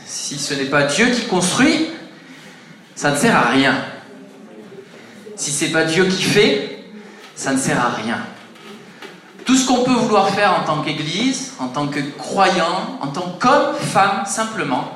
si ce n'est pas Dieu qui construit, ça ne sert à rien. Si ce n'est pas Dieu qui fait, ça ne sert à rien. Tout ce qu'on peut vouloir faire en tant qu'Église, en tant que croyant, en tant qu'homme, femme, simplement,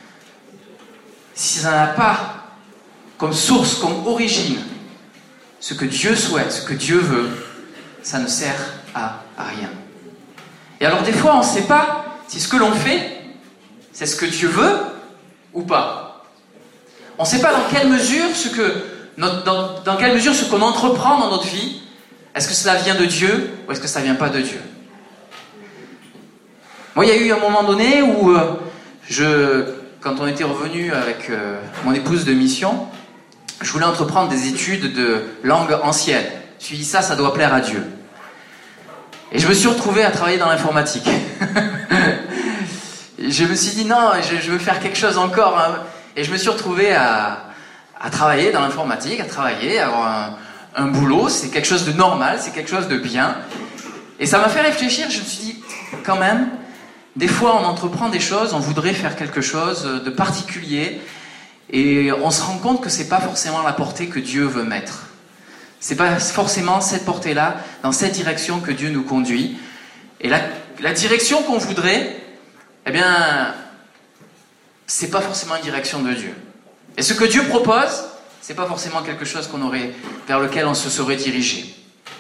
si ça n'a pas comme source, comme origine, ce que Dieu souhaite, ce que Dieu veut, ça ne sert à rien. Et alors des fois, on ne sait pas si ce que l'on fait, c'est ce que Dieu veut ou pas. On ne sait pas dans quelle mesure dans quelle mesure ce qu'on entreprend dans notre vie, est-ce que cela vient de Dieu ou est-ce que ça ne vient pas de Dieu. Moi, il y a eu un moment donné où quand on était revenu avec mon épouse de mission, je voulais entreprendre des études de langue ancienne. Je me suis dit, ça doit plaire à Dieu. Et je me suis retrouvé à travailler dans l'informatique. Je me suis dit, non, je veux faire quelque chose encore. Hein. Et je me suis retrouvé à travailler dans l'informatique, avoir un boulot. C'est quelque chose de normal, c'est quelque chose de bien. Et ça m'a fait réfléchir. Je me suis dit, quand même, des fois on entreprend des choses, on voudrait faire quelque chose de particulier. Et on se rend compte que c'est pas forcément la portée que Dieu veut mettre. C'est pas forcément cette portée-là, dans cette direction que Dieu nous conduit. Et la direction qu'on voudrait, eh bien, c'est pas forcément une direction de Dieu. Et ce que Dieu propose, c'est pas forcément quelque chose vers lequel on se serait dirigé.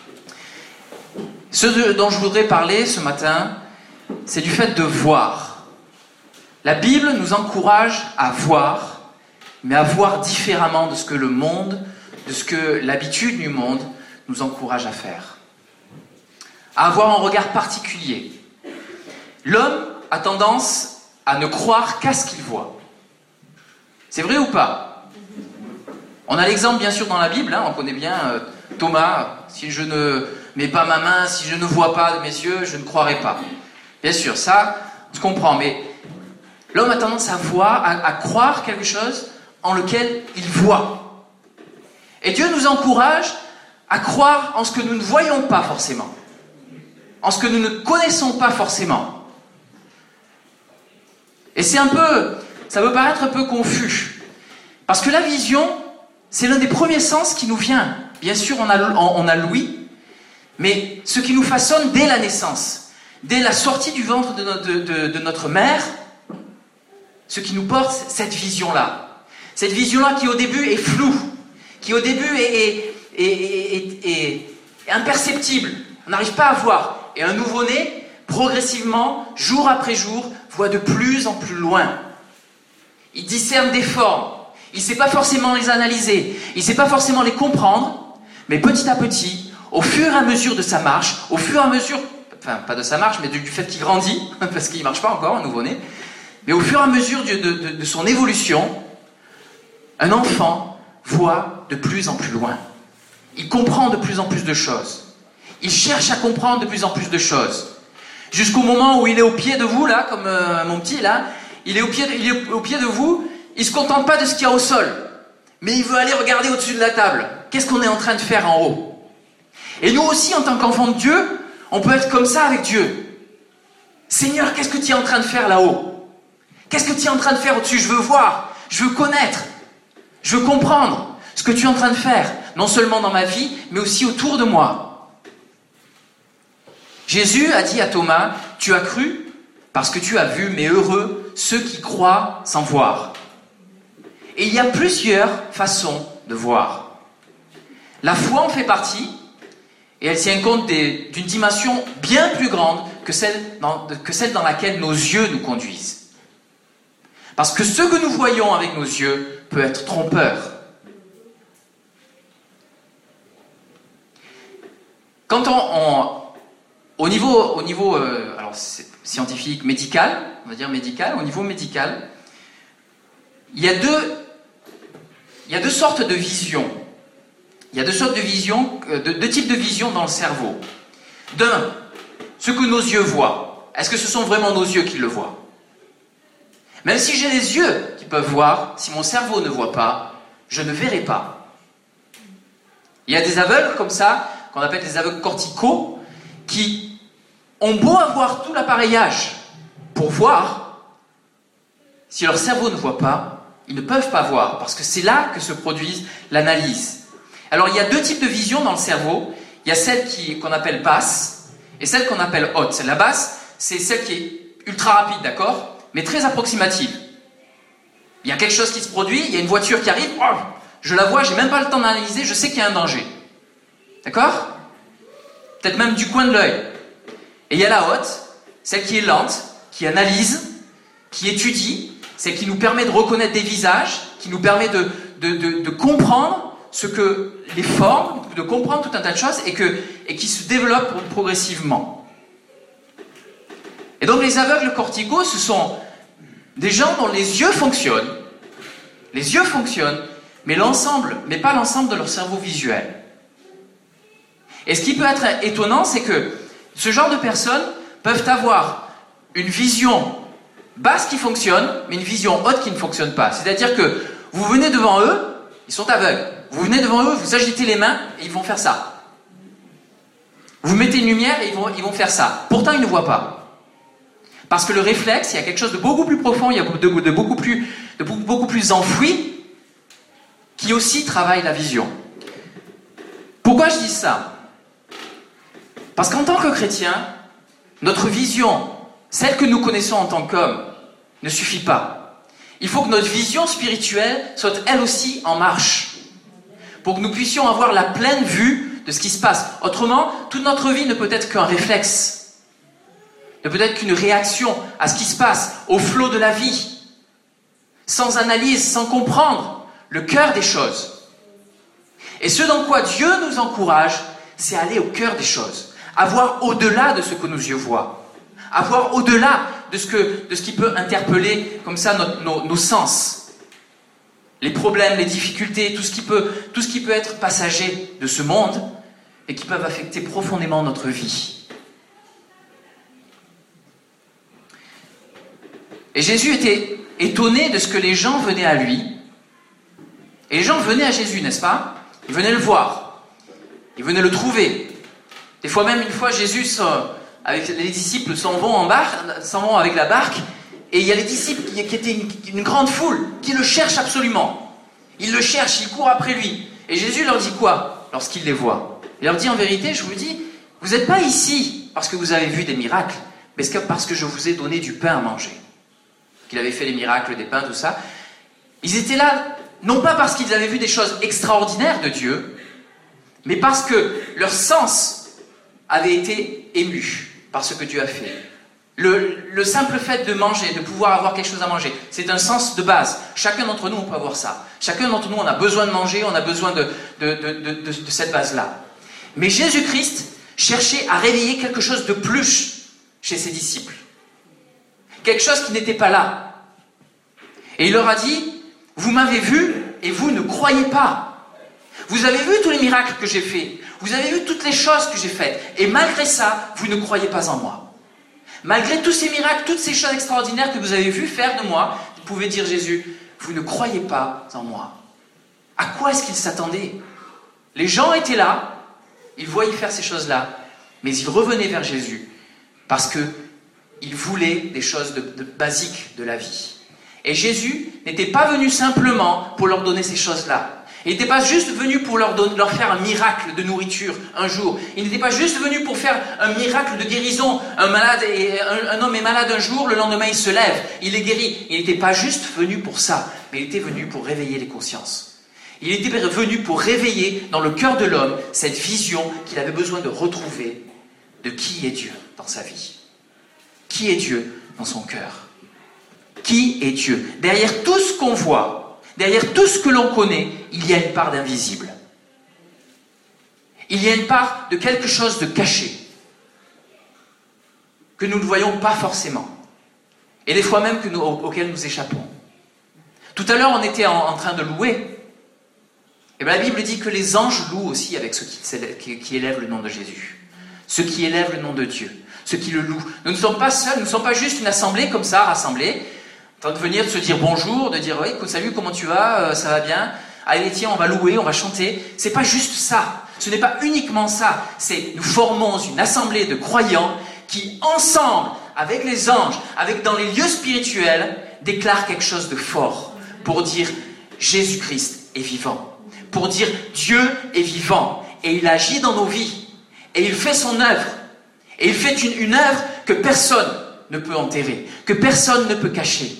Ce dont je voudrais parler ce matin, c'est du fait de voir. La Bible nous encourage à voir, mais à voir différemment de ce que le monde, de ce que l'habitude du monde nous encourage à faire. À avoir un regard particulier. L'homme a tendance à ne croire qu'à ce qu'il voit. C'est vrai ou pas? On a l'exemple bien sûr dans la Bible, hein, on connaît bien Thomas, si je ne mets pas ma main, si je ne vois pas de mes yeux, je ne croirai pas. Bien sûr, ça, on se comprend, mais l'homme a tendance à croire quelque chose en lequel il voit. Et Dieu nous encourage à croire en ce que nous ne voyons pas forcément, en ce que nous ne connaissons pas forcément. Et ça peut paraître un peu confus, parce que la vision, c'est l'un des premiers sens qui nous vient. Bien sûr, on a l'ouïe, mais ce qui nous façonne dès la naissance, dès la sortie du ventre de notre mère, ce qui nous porte, cette vision-là. Cette vision-là qui au début est floue, qui au début est imperceptible. On n'arrive pas à voir. Et un nouveau-né, progressivement, jour après jour, voit de plus en plus loin. Il discerne des formes. Il ne sait pas forcément les analyser. Il ne sait pas forcément les comprendre. Mais petit à petit, au fur et à mesure de sa marche, au fur et à mesure, enfin pas de sa marche, mais du fait qu'il grandit, parce qu'il ne marche pas encore, un nouveau-né, mais au fur et à mesure de son évolution, un enfant voit de plus en plus loin. Il comprend de plus en plus de choses. Il cherche à comprendre de plus en plus de choses. Jusqu'au moment où il est au pied de vous, là, comme mon petit, là, il est au pied de vous, il ne se contente pas de ce qu'il y a au sol, mais il veut aller regarder au-dessus de la table. Qu'est-ce qu'on est en train de faire en haut? Et nous aussi, en tant qu'enfants de Dieu, on peut être comme ça avec Dieu. Seigneur, qu'est-ce que tu es en train de faire là-haut? Qu'est-ce que tu es en train de faire au-dessus? Je veux voir, je veux connaître, je veux comprendre ce que tu es en train de faire, non seulement dans ma vie, mais aussi autour de moi. Jésus a dit à Thomas, tu as cru parce que tu as vu, mais heureux ceux qui croient sans voir. Et il y a plusieurs façons de voir. La foi en fait partie, et elle tient compte d'une dimension bien plus grande que celle dans laquelle nos yeux nous conduisent. Parce que ce que nous voyons avec nos yeux peut être trompeur. Quand au niveau alors scientifique, médical, on va dire médical, au niveau médical, il y a deux sortes de visions. Il y a deux sortes de visions, deux types de visions dans le cerveau. D'un, ce que nos yeux voient. Est-ce que ce sont vraiment nos yeux qui le voient? Même si j'ai les yeux qui peuvent voir, si mon cerveau ne voit pas, je ne verrai pas. Il y a des aveugles comme ça, qu'on appelle des aveugles corticaux, qui ont beau avoir tout l'appareillage pour voir, si leur cerveau ne voit pas, ils ne peuvent pas voir, parce que c'est là que se produit l'analyse. Alors il y a deux types de vision dans le cerveau. Il y a celle qu'on appelle basse et celle qu'on appelle haute. La basse, c'est celle qui est ultra rapide, d'accord, mais très approximative. Il y a quelque chose qui se produit, il y a une voiture qui arrive, oh, je la vois, j'ai même pas le temps d'analyser, je sais qu'il y a un danger. D'accord? Peut-être même du coin de l'œil. Et il y a la haute, celle qui est lente, qui analyse, qui étudie, celle qui nous permet de reconnaître des visages, qui nous permet de comprendre ce que les formes, de comprendre tout un tas de choses et qui se développe progressivement. Et donc les aveugles corticaux, ce sont des gens dont les yeux fonctionnent, mais pas l'ensemble de leur cerveau visuel. Et ce qui peut être étonnant, c'est que ce genre de personnes peuvent avoir une vision basse qui fonctionne, mais une vision haute qui ne fonctionne pas. C'est-à-dire que vous venez devant eux, ils sont aveugles. Vous venez devant eux, vous agitez les mains et ils vont faire ça. Vous mettez une lumière et ils vont faire ça. Pourtant, ils ne voient pas. Parce que le réflexe, il y a quelque chose de beaucoup plus profond, il y a de beaucoup plus enfoui, qui aussi travaille la vision. Pourquoi je dis ça? Parce qu'en tant que chrétien, notre vision, celle que nous connaissons en tant qu'hommes, ne suffit pas. Il faut que notre vision spirituelle soit elle aussi en marche, pour que nous puissions avoir la pleine vue de ce qui se passe. Autrement, toute notre vie ne peut être qu'un réflexe. Ne peut être qu'une réaction à ce qui se passe, au flot de la vie, sans analyse, sans comprendre le cœur des choses. Et ce dans quoi Dieu nous encourage, c'est aller au cœur des choses, à voir au-delà de ce que nos yeux voient, à voir au-delà de ce qui peut interpeller comme ça nos sens, les problèmes, les difficultés, tout ce qui peut être passager de ce monde et qui peuvent affecter profondément notre vie. Et Jésus était étonné de ce que les gens venaient à lui. Et les gens venaient à Jésus, n'est-ce pas? Ils venaient le voir. Ils venaient le trouver. Des fois même, une fois, Jésus, avec les disciples, s'en vont avec la barque. Et il y a les disciples qui étaient une grande foule, qui le cherchent absolument. Ils le cherchent, ils courent après lui. Et Jésus leur dit quoi lorsqu'il les voit? Il leur dit, en vérité, je vous dis, vous n'êtes pas ici parce que vous avez vu des miracles, mais parce que je vous ai donné du pain à manger. Qu'il avait fait les miracles, des pains, tout ça. Ils étaient là, non pas parce qu'ils avaient vu des choses extraordinaires de Dieu, mais parce que leur sens avait été ému par ce que Dieu a fait. Le simple fait de manger, de pouvoir avoir quelque chose à manger, c'est un sens de base. Chacun d'entre nous, on peut avoir ça. Chacun d'entre nous, on a besoin de manger, on a besoin de cette base-là. Mais Jésus-Christ cherchait à réveiller quelque chose de plus chez ses disciples. Quelque chose qui n'était pas là. Et il leur a dit, vous m'avez vu et vous ne croyez pas. Vous avez vu tous les miracles que j'ai faits. Vous avez vu toutes les choses que j'ai faites. Et malgré ça, vous ne croyez pas en moi. Malgré tous ces miracles, toutes ces choses extraordinaires que vous avez vues faire de moi, vous pouvez dire Jésus, vous ne croyez pas en moi. À quoi est-ce qu'ils s'attendaient? Les gens étaient là, ils voyaient faire ces choses-là, mais ils revenaient vers Jésus parce que ils voulaient des choses basiques de la vie. Et Jésus n'était pas venu simplement pour leur donner ces choses-là. Il n'était pas juste venu pour leur faire un miracle de nourriture un jour. Il n'était pas juste venu pour faire un miracle de guérison. Un homme est malade un jour, le lendemain il se lève, il est guéri. Il n'était pas juste venu pour ça, mais il était venu pour réveiller les consciences. Il était venu pour réveiller dans le cœur de l'homme cette vision qu'il avait besoin de retrouver de qui est Dieu dans sa vie. Qui est Dieu dans son cœur? Qui est Dieu? Derrière tout ce qu'on voit, derrière tout ce que l'on connaît, il y a une part d'invisible. Il y a une part de quelque chose de caché, que nous ne voyons pas forcément. Et des fois même auxquels nous échappons. Tout à l'heure, on était en train de louer. Et bien la Bible dit que les anges louent aussi avec ceux qui élèvent le nom de Jésus. Ceux qui élèvent le nom de Dieu. Ceux qui le louent. Nous ne sommes pas seuls, nous ne sommes pas juste une assemblée comme ça, rassemblée, en train de venir, de se dire bonjour, de dire oui, salut, comment tu vas, ça va bien, allez tiens, on va louer, on va chanter. C'est pas juste ça, ce n'est pas uniquement ça, c'est nous formons une assemblée de croyants qui ensemble, avec les anges, dans les lieux spirituels, déclare quelque chose de fort pour dire Jésus-Christ est vivant, pour dire Dieu est vivant et il agit dans nos vies et il fait son œuvre et il fait une œuvre que personne ne peut enterrer, que personne ne peut cacher.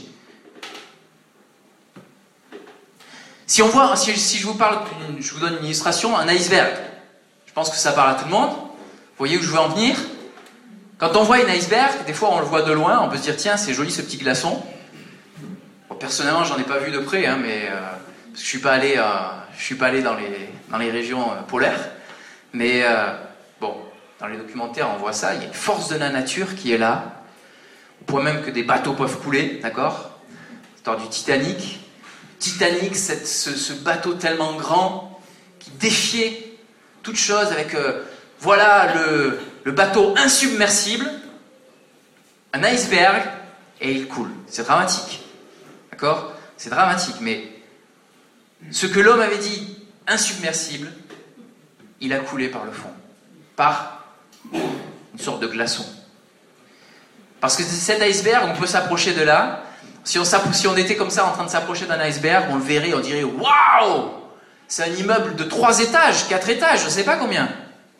Si je vous parle, je vous donne une illustration, un iceberg. Je pense que ça parle à tout le monde. Vous voyez où je veux en venir? Quand on voit un iceberg, des fois on le voit de loin, on peut se dire tiens c'est joli ce petit glaçon. Bon, personnellement j'en ai pas vu de près, hein, mais parce que je suis pas allé dans les régions polaires. Mais bon, dans les documentaires on voit ça, il y a une force de la nature qui est là. Au point même que des bateaux peuvent couler, d'accord? L'histoire du Titanic. Titanic, ce bateau tellement grand qui défiait toute chose avec voilà le bateau insubmersible, un iceberg, et il coule. C'est dramatique. D'accord? C'est dramatique, mais ce que l'homme avait dit insubmersible, il a coulé par le fond, par une sorte de glaçon. Parce que cet iceberg, on peut s'approcher de là. Si on était comme ça en train de s'approcher d'un iceberg, on le verrait, on dirait waouh! C'est un immeuble de 3 étages, 4 étages, je ne sais pas combien.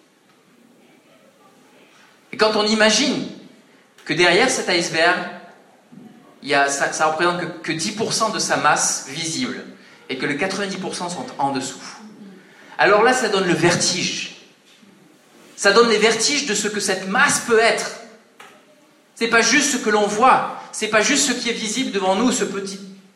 Et quand on imagine que derrière cet iceberg, ça représente que 10% de sa masse visible et que les 90% sont en dessous. Alors là, ça donne le vertige. Ça donne les vertiges de ce que cette masse peut être. C'est pas juste ce que l'on voit, c'est pas juste ce qui est visible devant nous, ce petit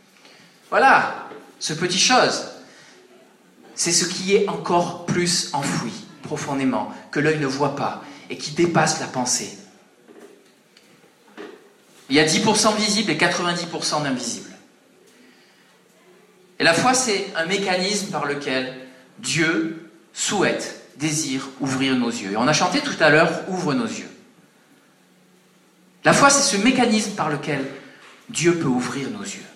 chose. C'est ce qui est encore plus enfoui, profondément, que l'œil ne voit pas et qui dépasse la pensée. Il y a 10% visible et 90% d'invisible. Et la foi, c'est un mécanisme par lequel Dieu souhaite, désire ouvrir nos yeux. Et on a chanté tout à l'heure, ouvre nos yeux. La foi, c'est ce mécanisme par lequel Dieu peut ouvrir nos yeux.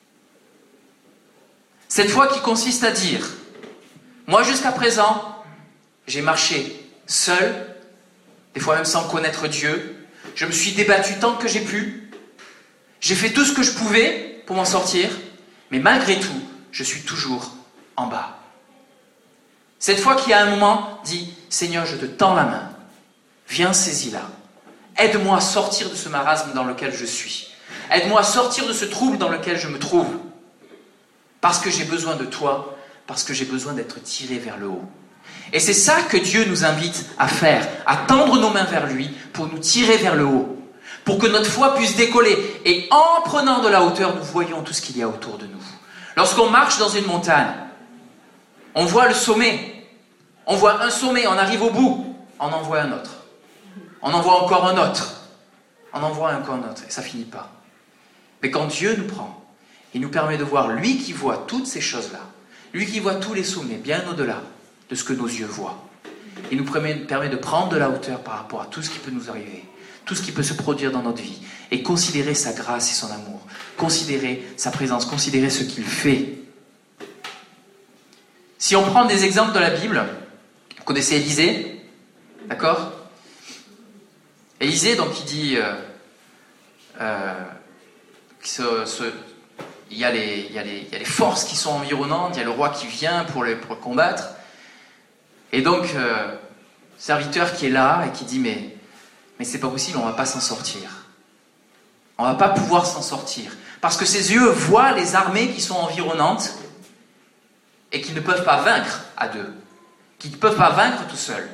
Cette foi qui consiste à dire, moi jusqu'à présent, j'ai marché seul, des fois même sans connaître Dieu, je me suis débattu tant que j'ai pu, j'ai fait tout ce que je pouvais pour m'en sortir, mais malgré tout, je suis toujours en bas. Cette foi qui à un moment dit, Seigneur, je te tends la main, viens saisis-la. Aide-moi à sortir de ce marasme dans lequel je suis. Aide-moi à sortir de ce trouble dans lequel je me trouve. Parce que j'ai besoin de toi, parce que j'ai besoin d'être tiré vers le haut. Et c'est ça que Dieu nous invite à faire, à tendre nos mains vers lui pour nous tirer vers le haut. Pour que notre foi puisse décoller. Et en prenant de la hauteur, nous voyons tout ce qu'il y a autour de nous. Lorsqu'on marche dans une montagne, on voit le sommet. On voit un sommet, on arrive au bout, on en voit un autre. On en voit encore un autre. On en voit encore un autre. Et ça finit pas. Mais quand Dieu nous prend, il nous permet de voir lui qui voit toutes ces choses-là. Lui qui voit tous les sommets, bien au-delà de ce que nos yeux voient. Il nous permet de prendre de la hauteur par rapport à tout ce qui peut nous arriver. Tout ce qui peut se produire dans notre vie. Et considérer sa grâce et son amour. Considérer sa présence. Considérer ce qu'il fait. Si on prend des exemples de la Bible, vous connaissez Élisée, d'accord ? Élisée, donc, il dit il y a les forces qui sont environnantes, il y a le roi qui vient pour le combattre. Et donc, serviteur qui est là et qui dit mais c'est pas possible, on va pas s'en sortir. On va pas pouvoir s'en sortir. Parce que ses yeux voient les armées qui sont environnantes et qui ne peuvent pas vaincre à deux. Qui ne peuvent pas vaincre tout seuls.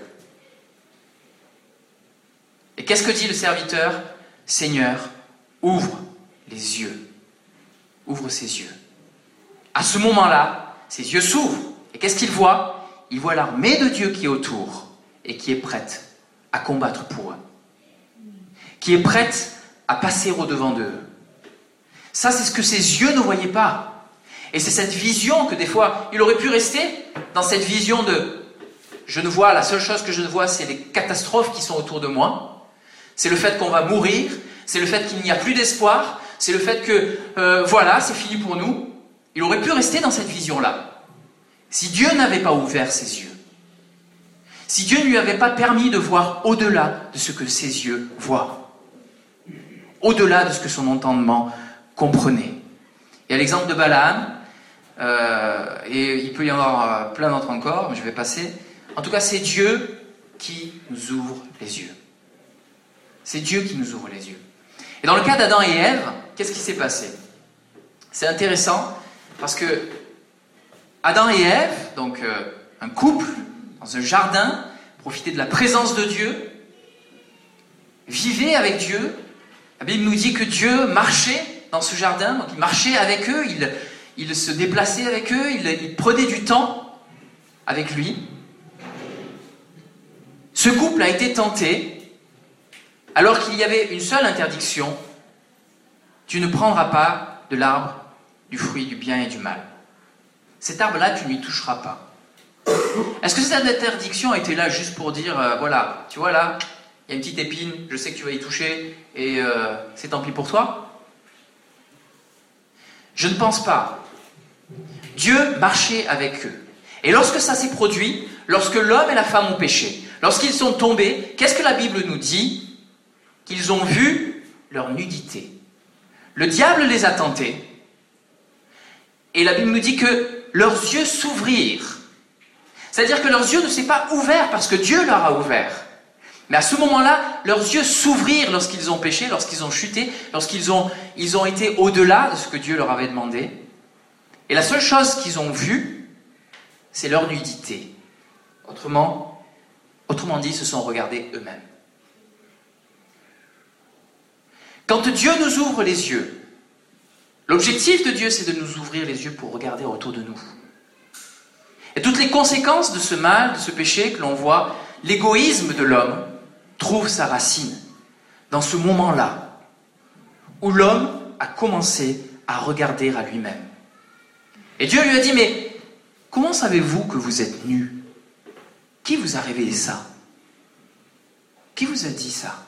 Et qu'est-ce que dit le serviteur? Seigneur, ouvre les yeux. Ouvre ses yeux. À ce moment-là, ses yeux s'ouvrent. Et qu'est-ce qu'il voit? Il voit l'armée de Dieu qui est autour et qui est prête à combattre pour eux. Qui est prête à passer au-devant d'eux. Ça, c'est ce que ses yeux ne voyaient pas. Et c'est cette vision que des fois, il aurait pu rester dans cette vision de la seule chose que je ne vois, c'est les catastrophes qui sont autour de moi. C'est le fait qu'on va mourir, c'est le fait qu'il n'y a plus d'espoir, c'est le fait que, c'est fini pour nous. Il aurait pu rester dans cette vision-là. Si Dieu n'avait pas ouvert ses yeux, si Dieu ne lui avait pas permis de voir au-delà de ce que ses yeux voient, au-delà de ce que son entendement comprenez. Il y a l'exemple de Balaam, et il peut y en avoir plein d'autres encore, mais je vais passer. En tout cas, c'est Dieu qui nous ouvre les yeux. C'est Dieu qui nous ouvre les yeux. Et dans le cas d'Adam et Ève, qu'est-ce qui s'est passé? C'est intéressant parce que Adam et Ève, donc un couple, dans un jardin, profitaient de la présence de Dieu, vivaient avec Dieu. La Bible nous dit que Dieu marchait dans ce jardin, donc il marchait avec eux, il se déplaçait avec eux, il prenait du temps avec lui. Ce couple a été tenté, alors qu'il y avait une seule interdiction: tu ne prendras pas de l'arbre du fruit du bien et du mal. Cet arbre-là, tu n'y toucheras pas. Est-ce que cette interdiction a été là juste pour dire, voilà, tu vois là, il y a une petite épine, je sais que tu vas y toucher, et c'est tant pis pour toi? Je ne pense pas. Dieu marchait avec eux. Et lorsque ça s'est produit, lorsque l'homme et la femme ont péché, lorsqu'ils sont tombés, qu'est-ce que la Bible nous dit? Qu'ils ont vu leur nudité. Le diable les a tentés. Et la Bible nous dit que leurs yeux s'ouvrirent. C'est-à-dire que leurs yeux ne s'est pas ouverts parce que Dieu leur a ouvert. Mais à ce moment-là, leurs yeux s'ouvrirent lorsqu'ils ont péché, lorsqu'ils ont chuté, lorsqu'ils ont été au-delà de ce que Dieu leur avait demandé. Et la seule chose qu'ils ont vue, c'est leur nudité. Autrement dit, ils se sont regardés eux-mêmes. Quand Dieu nous ouvre les yeux, l'objectif de Dieu, c'est de nous ouvrir les yeux pour regarder autour de nous. Et toutes les conséquences de ce mal, de ce péché que l'on voit, l'égoïsme de l'homme trouve sa racine dans ce moment-là où l'homme a commencé à regarder à lui-même. Et Dieu lui a dit, mais comment savez-vous que vous êtes nus? Qui vous a révélé ça? Qui vous a dit ça?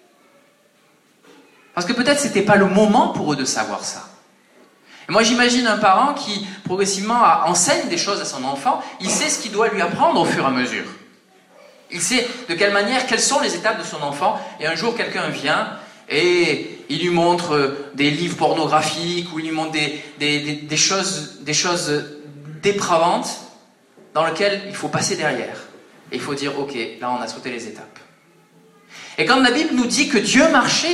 Parce que peut-être c'était pas le moment pour eux de savoir ça. Et moi j'imagine un parent qui progressivement enseigne des choses à son enfant, il sait ce qu'il doit lui apprendre au fur et à mesure. Il sait de quelle manière, quelles sont les étapes de son enfant, et un jour quelqu'un vient et il lui montre des livres pornographiques, ou il lui montre des choses dépravantes dans lesquelles il faut passer derrière. Et il faut dire, ok, là on a sauté les étapes. Et quand la Bible nous dit que Dieu marchait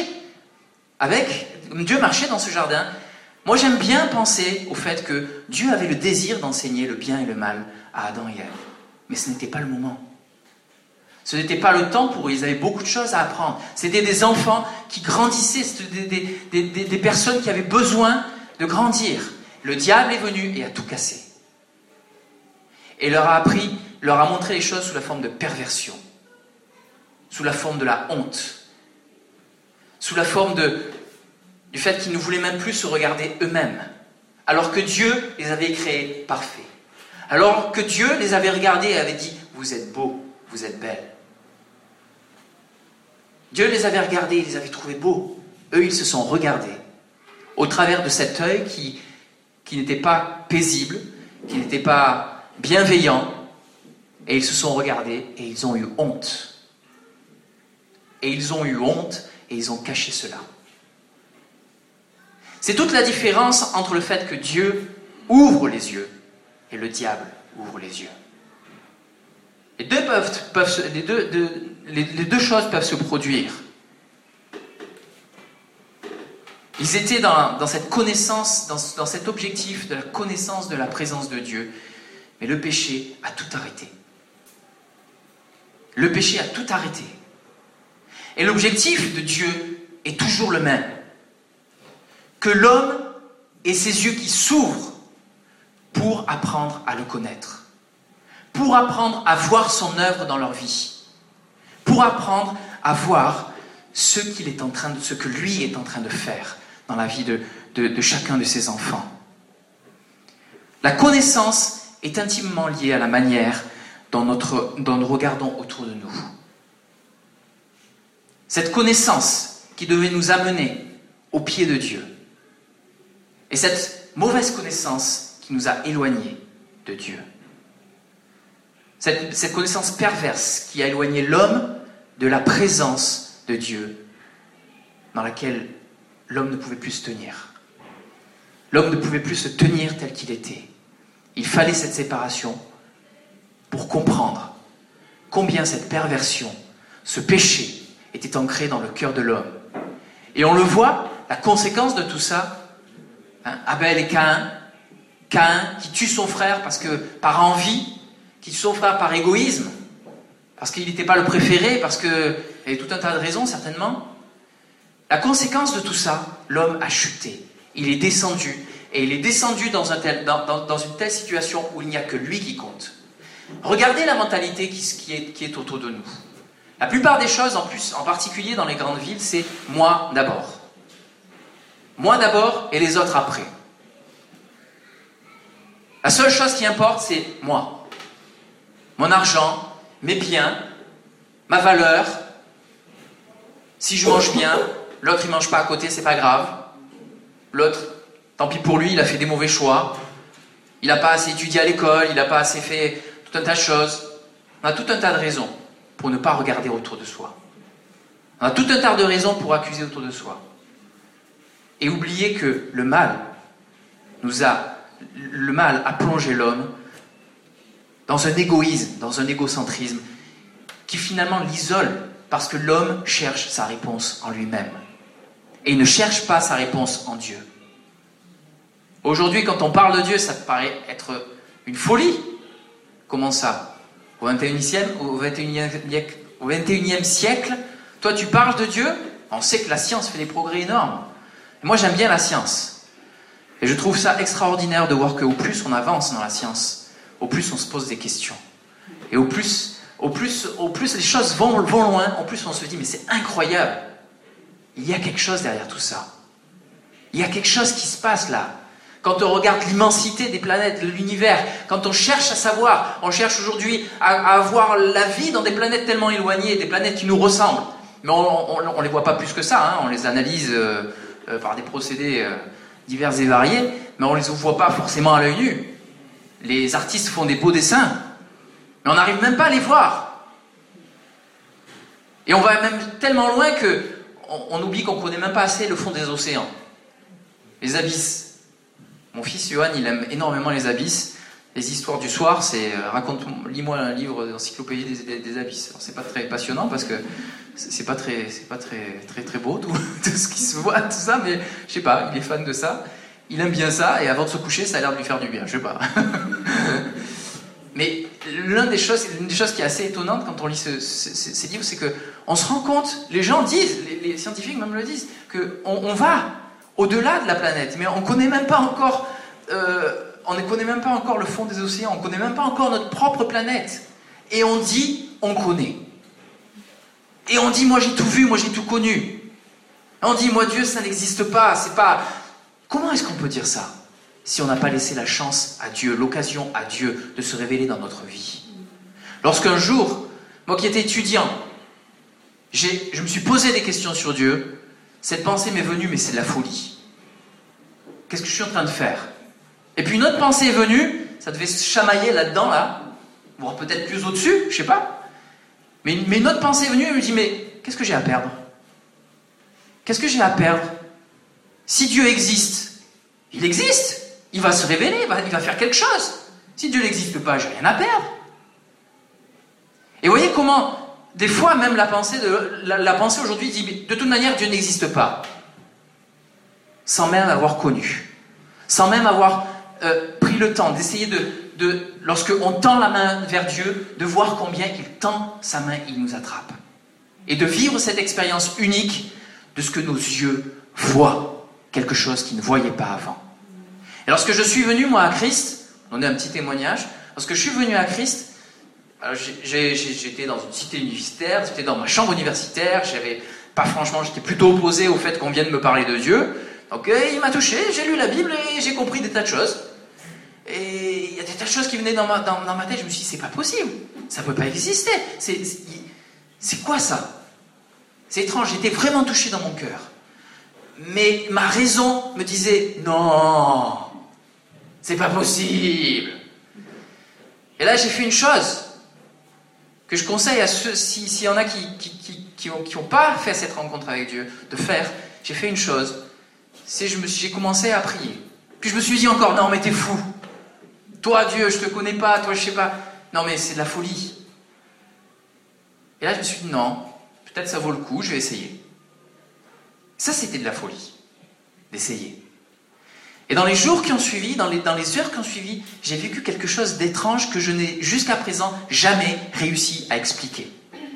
dans ce jardin, moi j'aime bien penser au fait que Dieu avait le désir d'enseigner le bien et le mal à Adam et Ève. Mais ce n'était pas le moment. Ce n'était pas le temps pour eux, ils avaient beaucoup de choses à apprendre. C'était des enfants qui grandissaient, c'était des personnes qui avaient besoin de grandir. Le diable est venu et a tout cassé. Et leur a montré les choses sous la forme de perversion, sous la forme de la honte, sous la forme du fait qu'ils ne voulaient même plus se regarder eux-mêmes, alors que Dieu les avait créés parfaits. Alors que Dieu les avait regardés et avait dit, vous êtes beaux, vous êtes belles. Dieu les avait regardés, il les avait trouvés beaux. Eux, ils se sont regardés au travers de cet œil qui n'était pas paisible, qui n'était pas bienveillant, et ils se sont regardés et ils ont eu honte. Et ils ont eu honte et ils ont caché cela. C'est toute la différence entre le fait que Dieu ouvre les yeux et le diable ouvre les yeux. Les deux choses peuvent se produire. Ils étaient dans cette connaissance, dans cet objectif de la connaissance de la présence de Dieu. Mais le péché a tout arrêté. Le péché a tout arrêté. Et l'objectif de Dieu est toujours le même. Que l'homme ait ses yeux qui s'ouvrent pour apprendre à le connaître. Pour apprendre à voir son œuvre dans leur vie. Pour apprendre à voir ce que lui est en train de faire dans la vie de chacun de ses enfants. La connaissance est intimement liée à la manière dont nous regardons autour de nous. Cette connaissance qui devait nous amener au pied de Dieu. Et cette mauvaise connaissance qui nous a éloignés de Dieu. Cette connaissance perverse qui a éloigné l'homme de la présence de Dieu dans laquelle l'homme ne pouvait plus se tenir. L'homme ne pouvait plus se tenir tel qu'il était. Il fallait cette séparation pour comprendre combien cette perversion, ce péché, était ancré dans le cœur de l'homme. Et on le voit, la conséquence de tout ça, Abel et Caïn, Caïn qui tue son frère parce que, par envie, qui tue son frère par égoïsme, parce qu'il n'était pas le préféré, parce qu'il y avait tout un tas de raisons certainement. La conséquence de tout ça, l'homme a chuté. Il est descendu, et il est descendu dans une telle situation où il n'y a que lui qui compte. Regardez la mentalité qui est autour de nous. La plupart des choses, en particulier dans les grandes villes, c'est moi d'abord. Moi d'abord et les autres après. La seule chose qui importe, c'est moi. Mon argent, mes biens, ma valeur. Si je mange bien, l'autre il mange pas à côté, c'est pas grave. L'autre, tant pis pour lui, il a fait des mauvais choix. Il n'a pas assez étudié à l'école, il n'a pas assez fait tout un tas de choses. On a tout un tas de raisons pour ne pas regarder autour de soi. On a tout un tas de raisons pour accuser autour de soi. Et oublier que le mal a plongé l'homme dans un égoïsme, dans un égocentrisme qui finalement l'isole parce que l'homme cherche sa réponse en lui-même. Et il ne cherche pas sa réponse en Dieu. Aujourd'hui, quand on parle de Dieu, ça paraît être une folie. Comment ça ? Au 21e siècle, toi tu parles de Dieu, on sait que la science fait des progrès énormes. Et moi j'aime bien la science. Et je trouve ça extraordinaire de voir qu'au plus on avance dans la science, au plus on se pose des questions. Et au plus les choses vont loin, au plus on se dit mais c'est incroyable. Il y a quelque chose derrière tout ça. Il y a quelque chose qui se passe là. Quand on regarde l'immensité des planètes, de l'univers, quand on cherche à savoir, on cherche aujourd'hui à avoir la vie dans des planètes tellement éloignées, des planètes qui nous ressemblent. Mais on les voit pas plus que ça, hein. On les analyse par des procédés divers et variés, mais on les voit pas forcément à l'œil nu. Les artistes font des beaux dessins, mais on n'arrive même pas à les voir. Et on va même tellement loin qu'on oublie qu'on connaît même pas assez le fond des océans. Les abysses. Mon fils Johan, il aime énormément les abysses. Les histoires du soir, c'est lis-moi un livre d'encyclopédie des abysses. Alors, c'est pas très passionnant parce que c'est pas très beau tout ce qui se voit, tout ça, mais je sais pas, il est fan de ça. Il aime bien ça et avant de se coucher, ça a l'air de lui faire du bien, je sais pas. Mais l'une des choses qui est assez étonnante quand on lit ces livres, c'est que on se rend compte, les gens disent, les scientifiques même le disent, qu'on va au-delà de la planète, mais on ne connaît même pas encore le fond des océans, on ne connaît même pas encore notre propre planète. Et on dit, on connaît. Et on dit, moi j'ai tout vu, moi j'ai tout connu. Et on dit, moi Dieu, ça n'existe pas, c'est pas... Comment est-ce qu'on peut dire ça si on n'a pas laissé la chance à Dieu, l'occasion à Dieu de se révéler dans notre vie? Lorsqu'un jour, moi qui étais étudiant, je me suis posé des questions sur Dieu, cette pensée m'est venue, mais c'est de la folie. Qu'est-ce que je suis en train de faire? Et puis une autre pensée est venue, ça devait se chamailler là-dedans, là, voire peut-être plus au-dessus, je sais pas. Mais une autre pensée est venue et me dit, mais qu'est-ce que j'ai à perdre? Qu'est-ce que j'ai à perdre? Si Dieu existe, il existe, il va se révéler, il va faire quelque chose. Si Dieu n'existe pas, j'ai rien à perdre. Et vous voyez comment... Des fois, même la pensée aujourd'hui dit, mais de toute manière, Dieu n'existe pas. Sans même avoir connu. Sans même avoir pris le temps d'essayer lorsqu'on tend la main vers Dieu, de voir combien il tend sa main, il nous attrape. Et de vivre cette expérience unique de ce que nos yeux voient. Quelque chose qu'ils ne voyaient pas avant. Et lorsque je suis venu, moi, à Christ, on a un petit témoignage, lorsque je suis venu à Christ, j'étais dans une cité universitaire, j'étais dans ma chambre universitaire, j'étais plutôt opposé au fait qu'on vienne me parler de Dieu. Donc il m'a touché, j'ai lu la Bible et j'ai compris des tas de choses. Et il y a des tas de choses qui venaient dans ma tête, je me suis dit, c'est pas possible, ça peut pas exister. C'est quoi ça? C'est étrange, j'étais vraiment touché dans mon cœur. Mais ma raison me disait, non, c'est pas possible. Et là j'ai fait une chose que je conseille à ceux, s'il y en a qui n'ont pas fait cette rencontre avec Dieu, de faire. J'ai fait une chose, j'ai commencé à prier. Puis je me suis dit encore, non mais t'es fou. Toi Dieu, je te connais pas, toi je sais pas. Non mais c'est de la folie. Et là je me suis dit, non, peut-être ça vaut le coup, je vais essayer. Ça c'était de la folie, d'essayer. Et dans les jours qui ont suivi, dans les heures qui ont suivi, j'ai vécu quelque chose d'étrange que je n'ai jusqu'à présent jamais réussi à expliquer.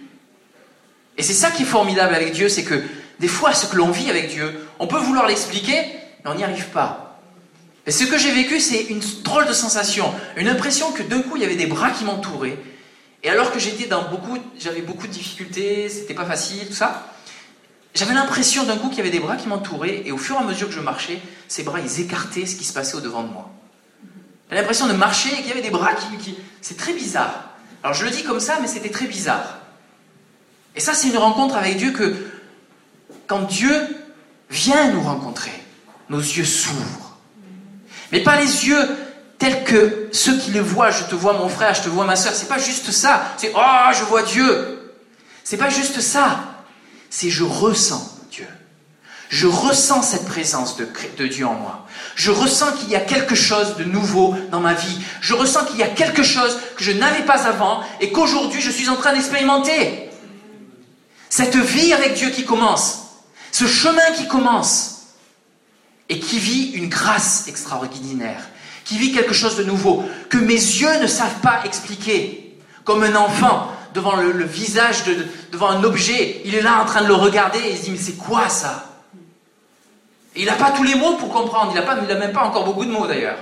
Et c'est ça qui est formidable avec Dieu, c'est que des fois, ce que l'on vit avec Dieu, on peut vouloir l'expliquer, mais on n'y arrive pas. Et ce que j'ai vécu, c'est une drôle de sensation, une impression que d'un coup, il y avait des bras qui m'entouraient. Et alors que j'avais beaucoup de difficultés, c'était pas facile, tout ça, j'avais l'impression d'un coup qu'il y avait des bras qui m'entouraient, et au fur et à mesure que je marchais, ces bras, ils écartaient ce qui se passait au-devant de moi. J'avais l'impression de marcher et qu'il y avait des bras qui... C'est très bizarre. Alors je le dis comme ça, mais c'était très bizarre. Et ça, c'est une rencontre avec Dieu que, quand Dieu vient nous rencontrer, nos yeux s'ouvrent. Mais pas les yeux tels que ceux qui le voient, je te vois mon frère, je te vois ma soeur, c'est pas juste ça. C'est « Oh, je vois Dieu ». C'est pas juste ça. C'est « je ressens Dieu ». Je ressens cette présence de Dieu en moi. Je ressens qu'il y a quelque chose de nouveau dans ma vie. Je ressens qu'il y a quelque chose que je n'avais pas avant et qu'aujourd'hui je suis en train d'expérimenter. Cette vie avec Dieu qui commence, ce chemin qui commence et qui vit une grâce extraordinaire, qui vit quelque chose de nouveau, que mes yeux ne savent pas expliquer. Comme un enfant devant le visage, devant un objet, il est là en train de le regarder et il se dit « mais c'est quoi ça ?» Et il n'a pas tous les mots pour comprendre, il n'a même pas encore beaucoup de mots d'ailleurs.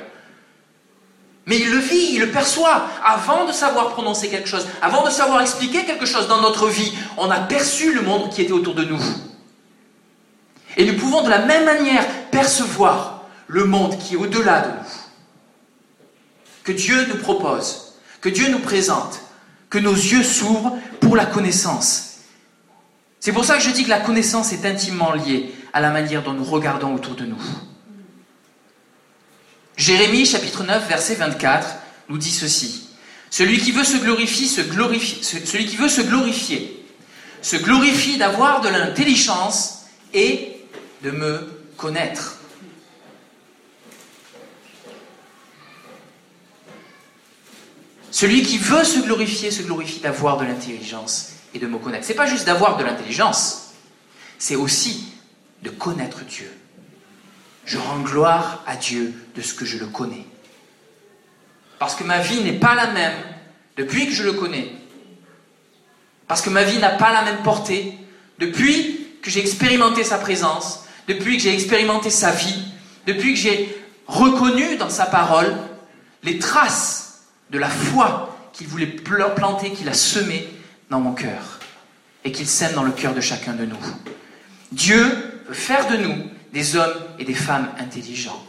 Mais il le vit, il le perçoit. Avant de savoir prononcer quelque chose, avant de savoir expliquer quelque chose dans notre vie, on a perçu le monde qui était autour de nous. Et nous pouvons de la même manière percevoir le monde qui est au-delà de nous. Que Dieu nous propose, que Dieu nous présente, que nos yeux s'ouvrent pour la connaissance. C'est pour ça que je dis que la connaissance est intimement liée à la manière dont nous regardons autour de nous. Jérémie, chapitre 9, verset 24, nous dit ceci. Celui qui veut se glorifier, celui qui veut se glorifie d'avoir de l'intelligence et de me connaître. Celui qui veut se glorifie d'avoir de l'intelligence et de me connaître. C'est pas juste d'avoir de l'intelligence, c'est aussi de connaître Dieu. Je rends gloire à Dieu de ce que je le connais. Parce que ma vie n'est pas la même depuis que je le connais. Parce que ma vie n'a pas la même portée depuis que j'ai expérimenté sa présence, depuis que j'ai expérimenté sa vie, depuis que j'ai reconnu dans sa parole les traces de la foi qu'il voulait planter, qu'il a semée dans mon cœur et qu'il sème dans le cœur de chacun de nous. Dieu veut faire de nous des hommes et des femmes intelligents.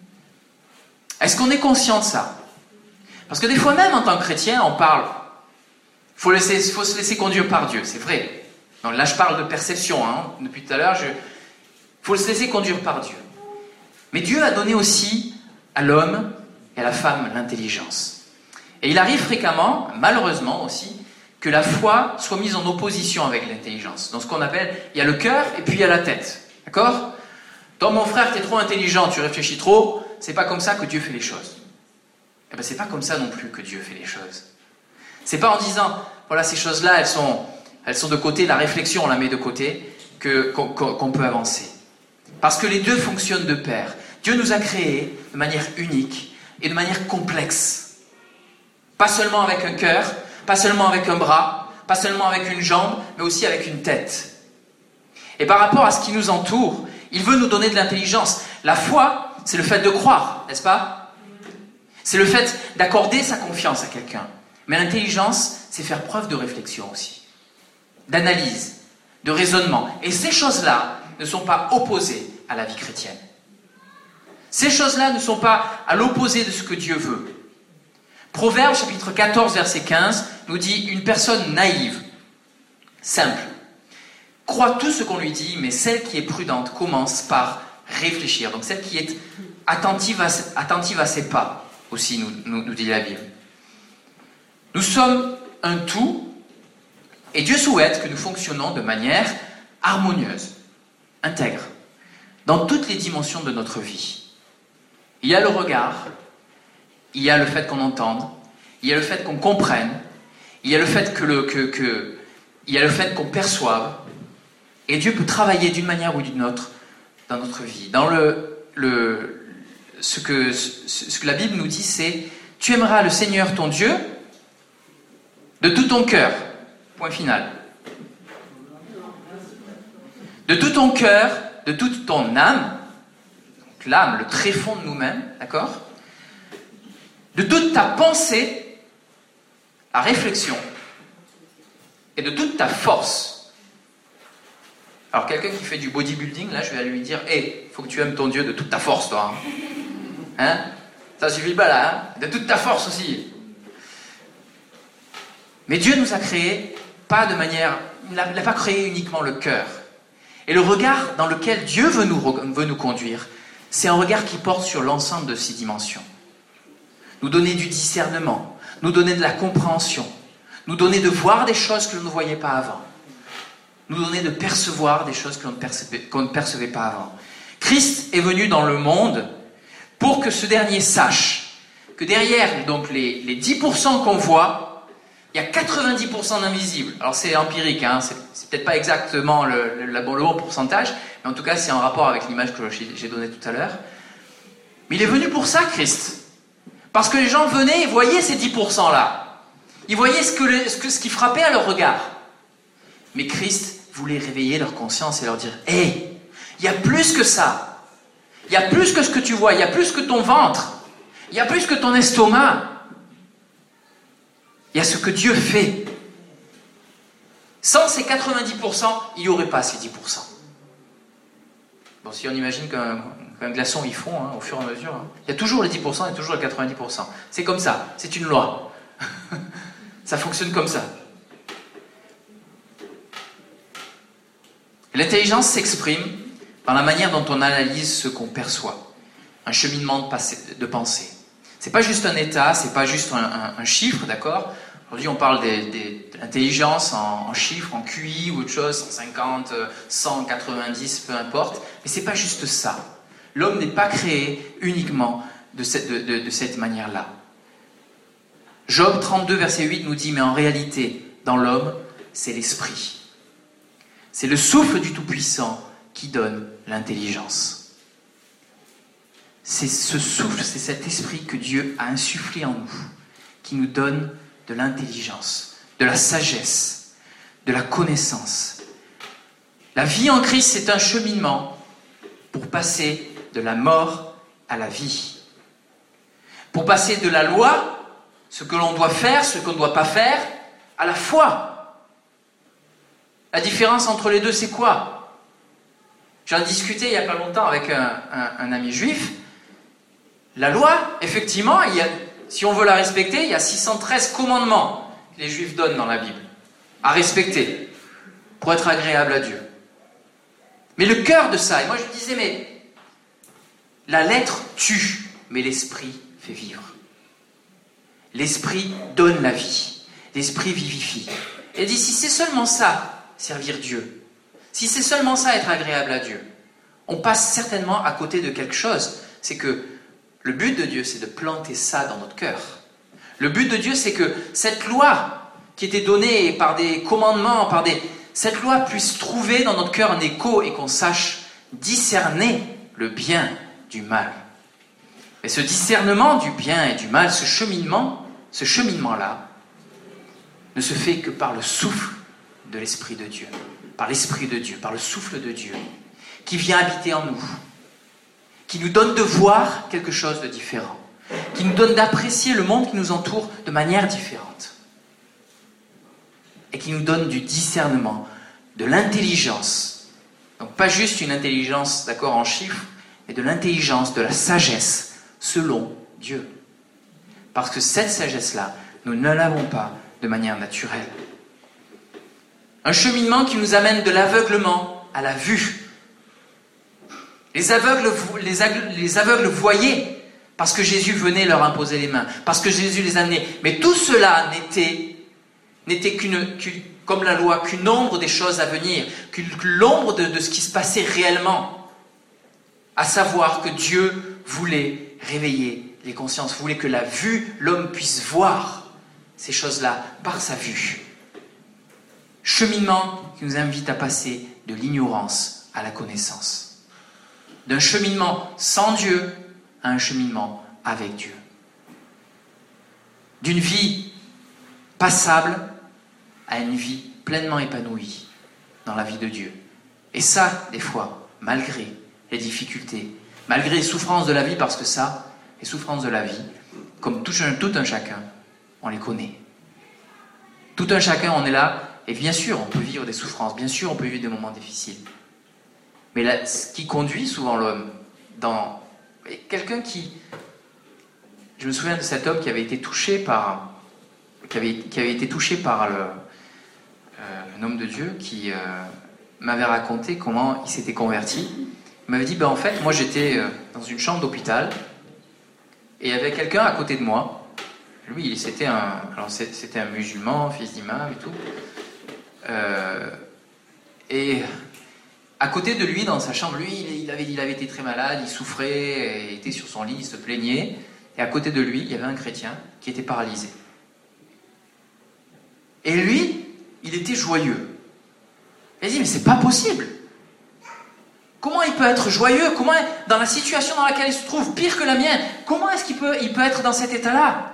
Est-ce qu'on est conscient de ça? Parce que des fois même en tant que chrétien, on parle, il faut se laisser conduire par Dieu, c'est vrai. Donc là je parle de perception, depuis tout à l'heure, il faut se laisser conduire par Dieu. Mais Dieu a donné aussi à l'homme et à la femme l'intelligence. Et il arrive fréquemment, malheureusement aussi, que la foi soit mise en opposition avec l'intelligence. Dans ce qu'on appelle, il y a le cœur et puis il y a la tête. D'accord? Toi, mon frère, tu es trop intelligent, tu réfléchis trop, c'est pas comme ça que Dieu fait les choses. Eh bien, c'est pas comme ça non plus que Dieu fait les choses. C'est pas en disant, voilà, ces choses-là, elles sont de côté, la réflexion, on la met de côté, qu'on peut avancer. Parce que les deux fonctionnent de pair. Dieu nous a créés de manière unique et de manière complexe. Pas seulement avec un cœur, pas seulement avec un bras, pas seulement avec une jambe, mais aussi avec une tête. Et par rapport à ce qui nous entoure, il veut nous donner de l'intelligence. La foi, c'est le fait de croire, n'est-ce pas? C'est le fait d'accorder sa confiance à quelqu'un. Mais l'intelligence, c'est faire preuve de réflexion aussi, d'analyse, de raisonnement. Et ces choses-là ne sont pas opposées à la vie chrétienne. Ces choses-là ne sont pas à l'opposé de ce que Dieu veut. Proverbe chapitre 14, verset 15, nous dit « Une personne naïve, simple, croit tout ce qu'on lui dit, mais celle qui est prudente commence par réfléchir. » Donc celle qui est attentive à ses pas, aussi, nous dit la Bible. Nous sommes un tout, et Dieu souhaite que nous fonctionnons de manière harmonieuse, intègre, dans toutes les dimensions de notre vie. Il y a le regard, il y a le fait qu'on entende, il y a le fait qu'on comprenne, il y a le fait il y a le fait qu'on perçoive. Et Dieu peut travailler d'une manière ou d'une autre dans notre vie. Dans ce que la Bible nous dit, c'est « Tu aimeras le Seigneur ton Dieu de tout ton cœur. » Point final. De tout ton cœur, de toute ton âme, donc l'âme, le tréfonds de nous-mêmes, d'accord ? De toute ta pensée, la réflexion, et de toute ta force. Alors quelqu'un qui fait du bodybuilding, là je vais aller lui dire « Hey, il faut que tu aimes ton Dieu de toute ta force, toi. » Hein ? Ça suffit pas là, hein ? De toute ta force aussi. Mais Dieu nous a créés pas de manière... Il n'a pas créé uniquement le cœur. Et le regard dans lequel Dieu veut nous conduire, c'est un regard qui porte sur l'ensemble de ces dimensions. Nous donner du discernement, nous donner de la compréhension, nous donner de voir des choses que nous ne voyions pas avant, nous donner de percevoir des choses qu'on ne percevait pas avant. Christ est venu dans le monde pour que ce dernier sache que derrière donc les 10% qu'on voit, il y a 90% d'invisibles. Alors c'est empirique, hein, c'est peut-être pas exactement le bon pourcentage, mais en tout cas c'est en rapport avec l'image que j'ai donnée tout à l'heure. Mais il est venu pour ça, Christ. Parce que les gens venaient et voyaient ces 10% là. Ils voyaient ce qui frappait à leur regard. Mais Christ voulait réveiller leur conscience et leur dire « Hey, il y a plus que ça. Il y a plus que ce que tu vois. Il y a plus que ton ventre. Il y a plus que ton estomac. Il y a ce que Dieu fait. Sans ces 90%, il n'y aurait pas ces 10%. Bon, si on imagine qu'un glaçon il fond, hein, au fur et à mesure, hein, il y a toujours les 10% et toujours les 90%. C'est comme ça. C'est une loi. Ça fonctionne comme ça. L'intelligence s'exprime par la manière dont on analyse ce qu'on perçoit. Un cheminement de pensée. C'est pas juste un état, c'est pas juste un chiffre, d'accord ? Aujourd'hui, on parle de l'intelligence en chiffres, en QI ou autre chose, 150, 190, peu importe. Mais c'est pas juste ça. L'homme n'est pas créé uniquement de cette manière-là. Job 32, verset 8 nous dit « Mais en réalité, dans l'homme, c'est l'esprit. C'est le souffle du Tout-Puissant qui donne l'intelligence. » C'est ce souffle, c'est cet esprit que Dieu a insufflé en nous, qui nous donne de l'intelligence, de la sagesse, de la connaissance. La vie en Christ, c'est un cheminement pour passer de la mort à la vie. Pour passer de la loi, ce que l'on doit faire, ce qu'on ne doit pas faire, à la foi. La différence entre les deux, c'est quoi ? J'en discutais il n'y a pas longtemps avec un ami juif. La loi, effectivement, si on veut la respecter, il y a 613 commandements que les Juifs donnent dans la Bible à respecter pour être agréable à Dieu. Mais le cœur de ça, et moi je disais, mais la lettre tue, mais l'esprit fait vivre. L'esprit donne la vie, l'esprit vivifie. Et dit, si c'est seulement ça, servir Dieu, si c'est seulement ça, être agréable à Dieu, on passe certainement à côté de quelque chose. C'est que le but de Dieu, c'est de planter ça dans notre cœur. Le but de Dieu, c'est que cette loi qui était donnée par des commandements, cette loi puisse trouver dans notre cœur un écho et qu'on sache discerner le bien du mal. Et ce discernement du bien et du mal, ce cheminement-là, ne se fait que par le souffle de l'Esprit de Dieu, par l'Esprit de Dieu, par le souffle de Dieu, qui vient habiter en nous, qui nous donne de voir quelque chose de différent, qui nous donne d'apprécier le monde qui nous entoure de manière différente, et qui nous donne du discernement, de l'intelligence. Donc pas juste une intelligence, d'accord, en chiffres, mais de l'intelligence, de la sagesse, selon Dieu. Parce que cette sagesse-là, nous ne l'avons pas de manière naturelle. Un cheminement qui nous amène de l'aveuglement à la vue. Les aveugles voyaient parce que Jésus venait leur imposer les mains, parce que Jésus les amenait. Mais tout cela n'était comme la loi, qu'une ombre des choses à venir, qu'une l'ombre de ce qui se passait réellement. À savoir que Dieu voulait réveiller les consciences, vous voulez que la vue, l'homme puisse voir ces choses-là par sa vue. Cheminement qui nous invite à passer de l'ignorance à la connaissance. D'un cheminement sans Dieu à un cheminement avec Dieu. D'une vie passable à une vie pleinement épanouie dans la vie de Dieu. Et ça, des fois, malgré les difficultés, malgré les souffrances de la vie, parce que ça, les souffrances de la vie, comme tout un chacun, on les connaît. Tout un chacun, on est là, et bien sûr, on peut vivre des souffrances, bien sûr, on peut vivre des moments difficiles. Mais là, ce qui conduit souvent l'homme dans... Quelqu'un qui... Je me souviens de cet homme qui avait été touché par... qui avait été touché par un homme de Dieu qui m'avait raconté comment il s'était converti. Il m'avait dit, en fait, moi j'étais dans une chambre d'hôpital et il y avait quelqu'un à côté de moi. Lui, c'était un musulman, fils d'imam et tout. Et à côté de lui, dans sa chambre, lui, il avait été très malade, il souffrait, il était sur son lit, il se plaignait. Et à côté de lui, il y avait un chrétien qui était paralysé. Et lui, il était joyeux. Il dit, mais c'est pas possible. Comment il peut être joyeux? Comment, dans la situation dans laquelle il se trouve, pire que la mienne, comment est-ce qu'il peut être dans cet état-là?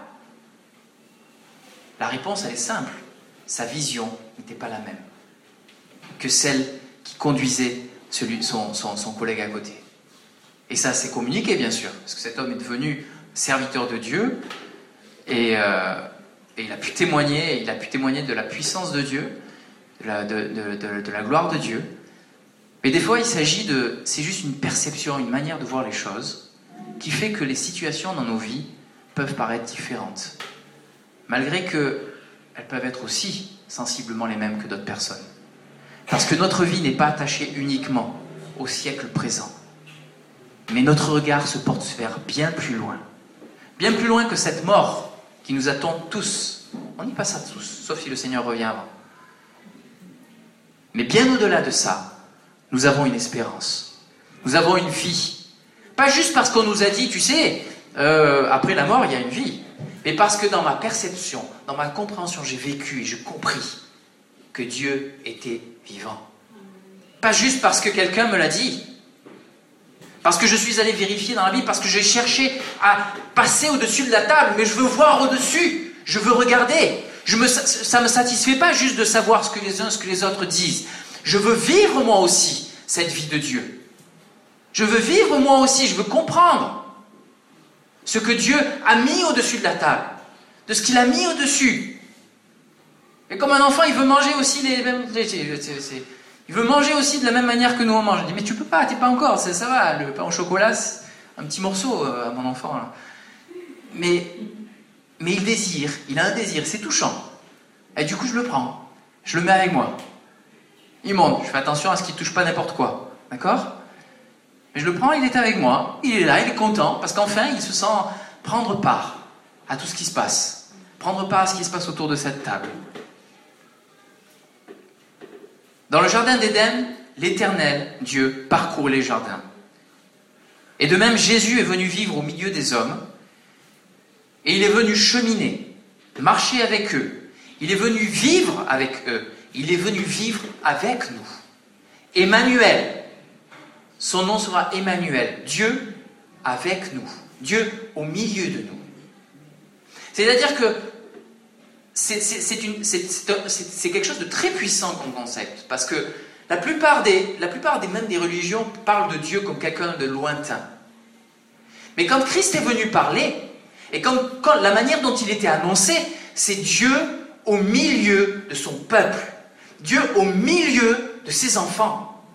La réponse, elle est simple. Sa vision n'était pas la même que celle qui conduisait son collègue à côté. Et ça s'est communiqué, bien sûr, parce que cet homme est devenu serviteur de Dieu, et il a pu témoigner de la puissance de Dieu, de la gloire de Dieu. Mais des fois, c'est juste une perception, une manière de voir les choses, qui fait que les situations dans nos vies peuvent paraître différentes, malgré qu'elles peuvent être aussi sensiblement les mêmes que d'autres personnes. Parce que notre vie n'est pas attachée uniquement au siècle présent, mais notre regard se porte vers bien plus loin que cette mort qui nous attend tous. On y passe à tous, sauf si le Seigneur revient avant. Mais bien au-delà de ça, nous avons une espérance. Nous avons une vie. Pas juste parce qu'on nous a dit, tu sais, après la mort, il y a une vie. Mais parce que dans ma perception, dans ma compréhension, j'ai vécu et j'ai compris que Dieu était vivant. Pas juste parce que quelqu'un me l'a dit. Parce que je suis allé vérifier dans la Bible, parce que j'ai cherché à passer au-dessus de la table, mais je veux voir au-dessus. Je veux regarder. Ça ne me satisfait pas juste de savoir ce que les uns, ce que les autres disent. Je veux vivre moi aussi cette vie de Dieu. Je veux vivre moi aussi, je veux comprendre ce que Dieu a mis au-dessus de la table, de ce qu'il a mis au-dessus. Et comme un enfant, il veut manger aussi il veut manger aussi de la même manière que nous on mange. Je dis, mais tu peux pas, t'es pas encore, ça va, le pain au chocolat, c'est un petit morceau à mon enfant. Là. Mais il a un désir, c'est touchant. Et du coup, je le prends, je le mets avec moi. Il monte, je fais attention à ce qu'il ne touche pas n'importe quoi, d'accord? Mais je le prends, il est avec moi, il est là, il est content, parce qu'enfin, il se sent prendre part à tout ce qui se passe, prendre part à ce qui se passe autour de cette table. Dans le jardin d'Éden, l'Éternel, Dieu, parcourt les jardins. Et de même, Jésus est venu vivre au milieu des hommes, et il est venu cheminer, marcher avec eux. Il est venu vivre avec eux. Il est venu vivre avec nous. Emmanuel, son nom sera Emmanuel, Dieu avec nous, Dieu au milieu de nous. C'est-à-dire que c'est quelque chose de très puissant comme concept, parce que la plupart des religions parlent de Dieu comme quelqu'un de lointain. Mais quand Christ est venu parler, et quand la manière dont il était annoncé, c'est Dieu au milieu de son peuple, Dieu au milieu de ses enfants.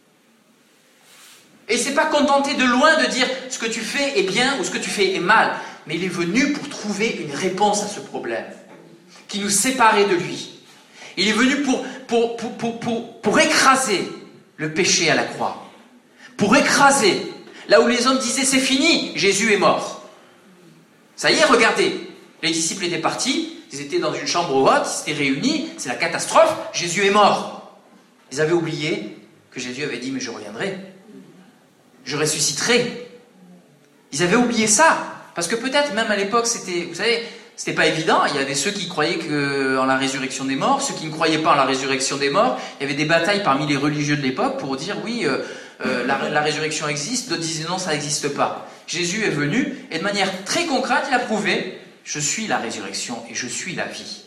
Et il ne s'est pas contenté de loin de dire ce que tu fais est bien ou ce que tu fais est mal, mais il est venu pour trouver une réponse à ce problème qui nous séparait de lui. Il est venu pour écraser le péché à la croix, pour écraser là où les hommes disaient c'est fini, Jésus est mort. Ça y est, regardez, les disciples étaient partis, ils étaient dans une chambre haute, ils s'étaient réunis, c'est la catastrophe, Jésus est mort. Ils avaient oublié que Jésus avait dit mais je reviendrai, je ressusciterai. Ils avaient oublié ça. Parce que peut-être même à l'époque, vous savez, c'était pas évident. Il y avait ceux qui croyaient en la résurrection des morts, ceux qui ne croyaient pas en la résurrection des morts. Il y avait des batailles parmi les religieux de l'époque pour dire oui, la résurrection existe. D'autres disaient non, ça n'existe pas. Jésus est venu et de manière très concrète, il a prouvé je suis la résurrection et je suis la vie.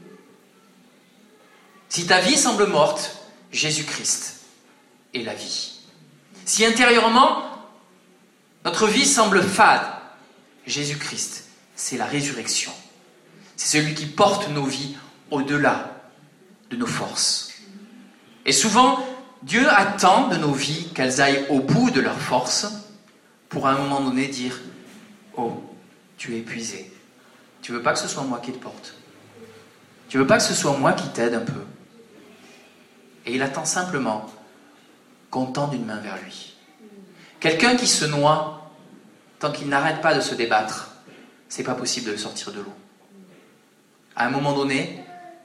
Si ta vie semble morte, Jésus-Christ est la vie. Si intérieurement, notre vie semble fade, Jésus-Christ, c'est la résurrection. C'est celui qui porte nos vies au-delà de nos forces. Et souvent, Dieu attend de nos vies qu'elles aillent au bout de leurs forces pour à un moment donné dire « Oh, tu es épuisé. Tu veux pas que ce soit moi qui te porte. Tu veux pas que ce soit moi qui t'aide un peu. » Et il attend simplement qu'on tende une main vers lui. Quelqu'un qui se noie, tant qu'il n'arrête pas de se débattre, c'est pas possible de le sortir de l'eau. À un moment donné,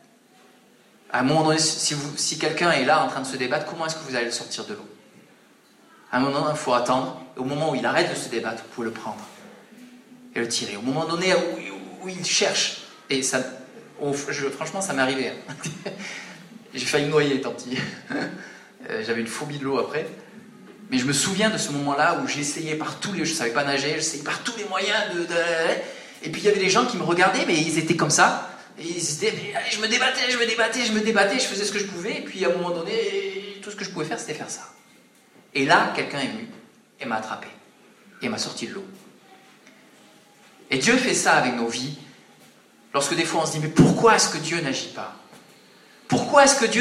si quelqu'un est là en train de se débattre, comment est-ce que vous allez le sortir de l'eau? À un moment donné, il faut attendre. Au moment où il arrête de se débattre, vous pouvez le prendre et le tirer. Au moment donné où il cherche, et ça, franchement, ça m'est arrivé. J'ai failli me noyer, tant pis. J'avais une phobie de l'eau après. Mais je me souviens de ce moment-là où j'essayais je savais pas nager, j'essayais par tous les moyens et puis il y avait des gens qui me regardaient, mais ils étaient comme ça. Et je me débattais, je faisais ce que je pouvais, et puis à un moment donné, tout ce que je pouvais faire, c'était faire ça. Et là, quelqu'un est venu et m'a attrapé, et m'a sorti de l'eau. Et Dieu fait ça avec nos vies, lorsque des fois on se dit, mais pourquoi est-ce que Dieu n'agit pas? Pourquoi est-ce que Dieu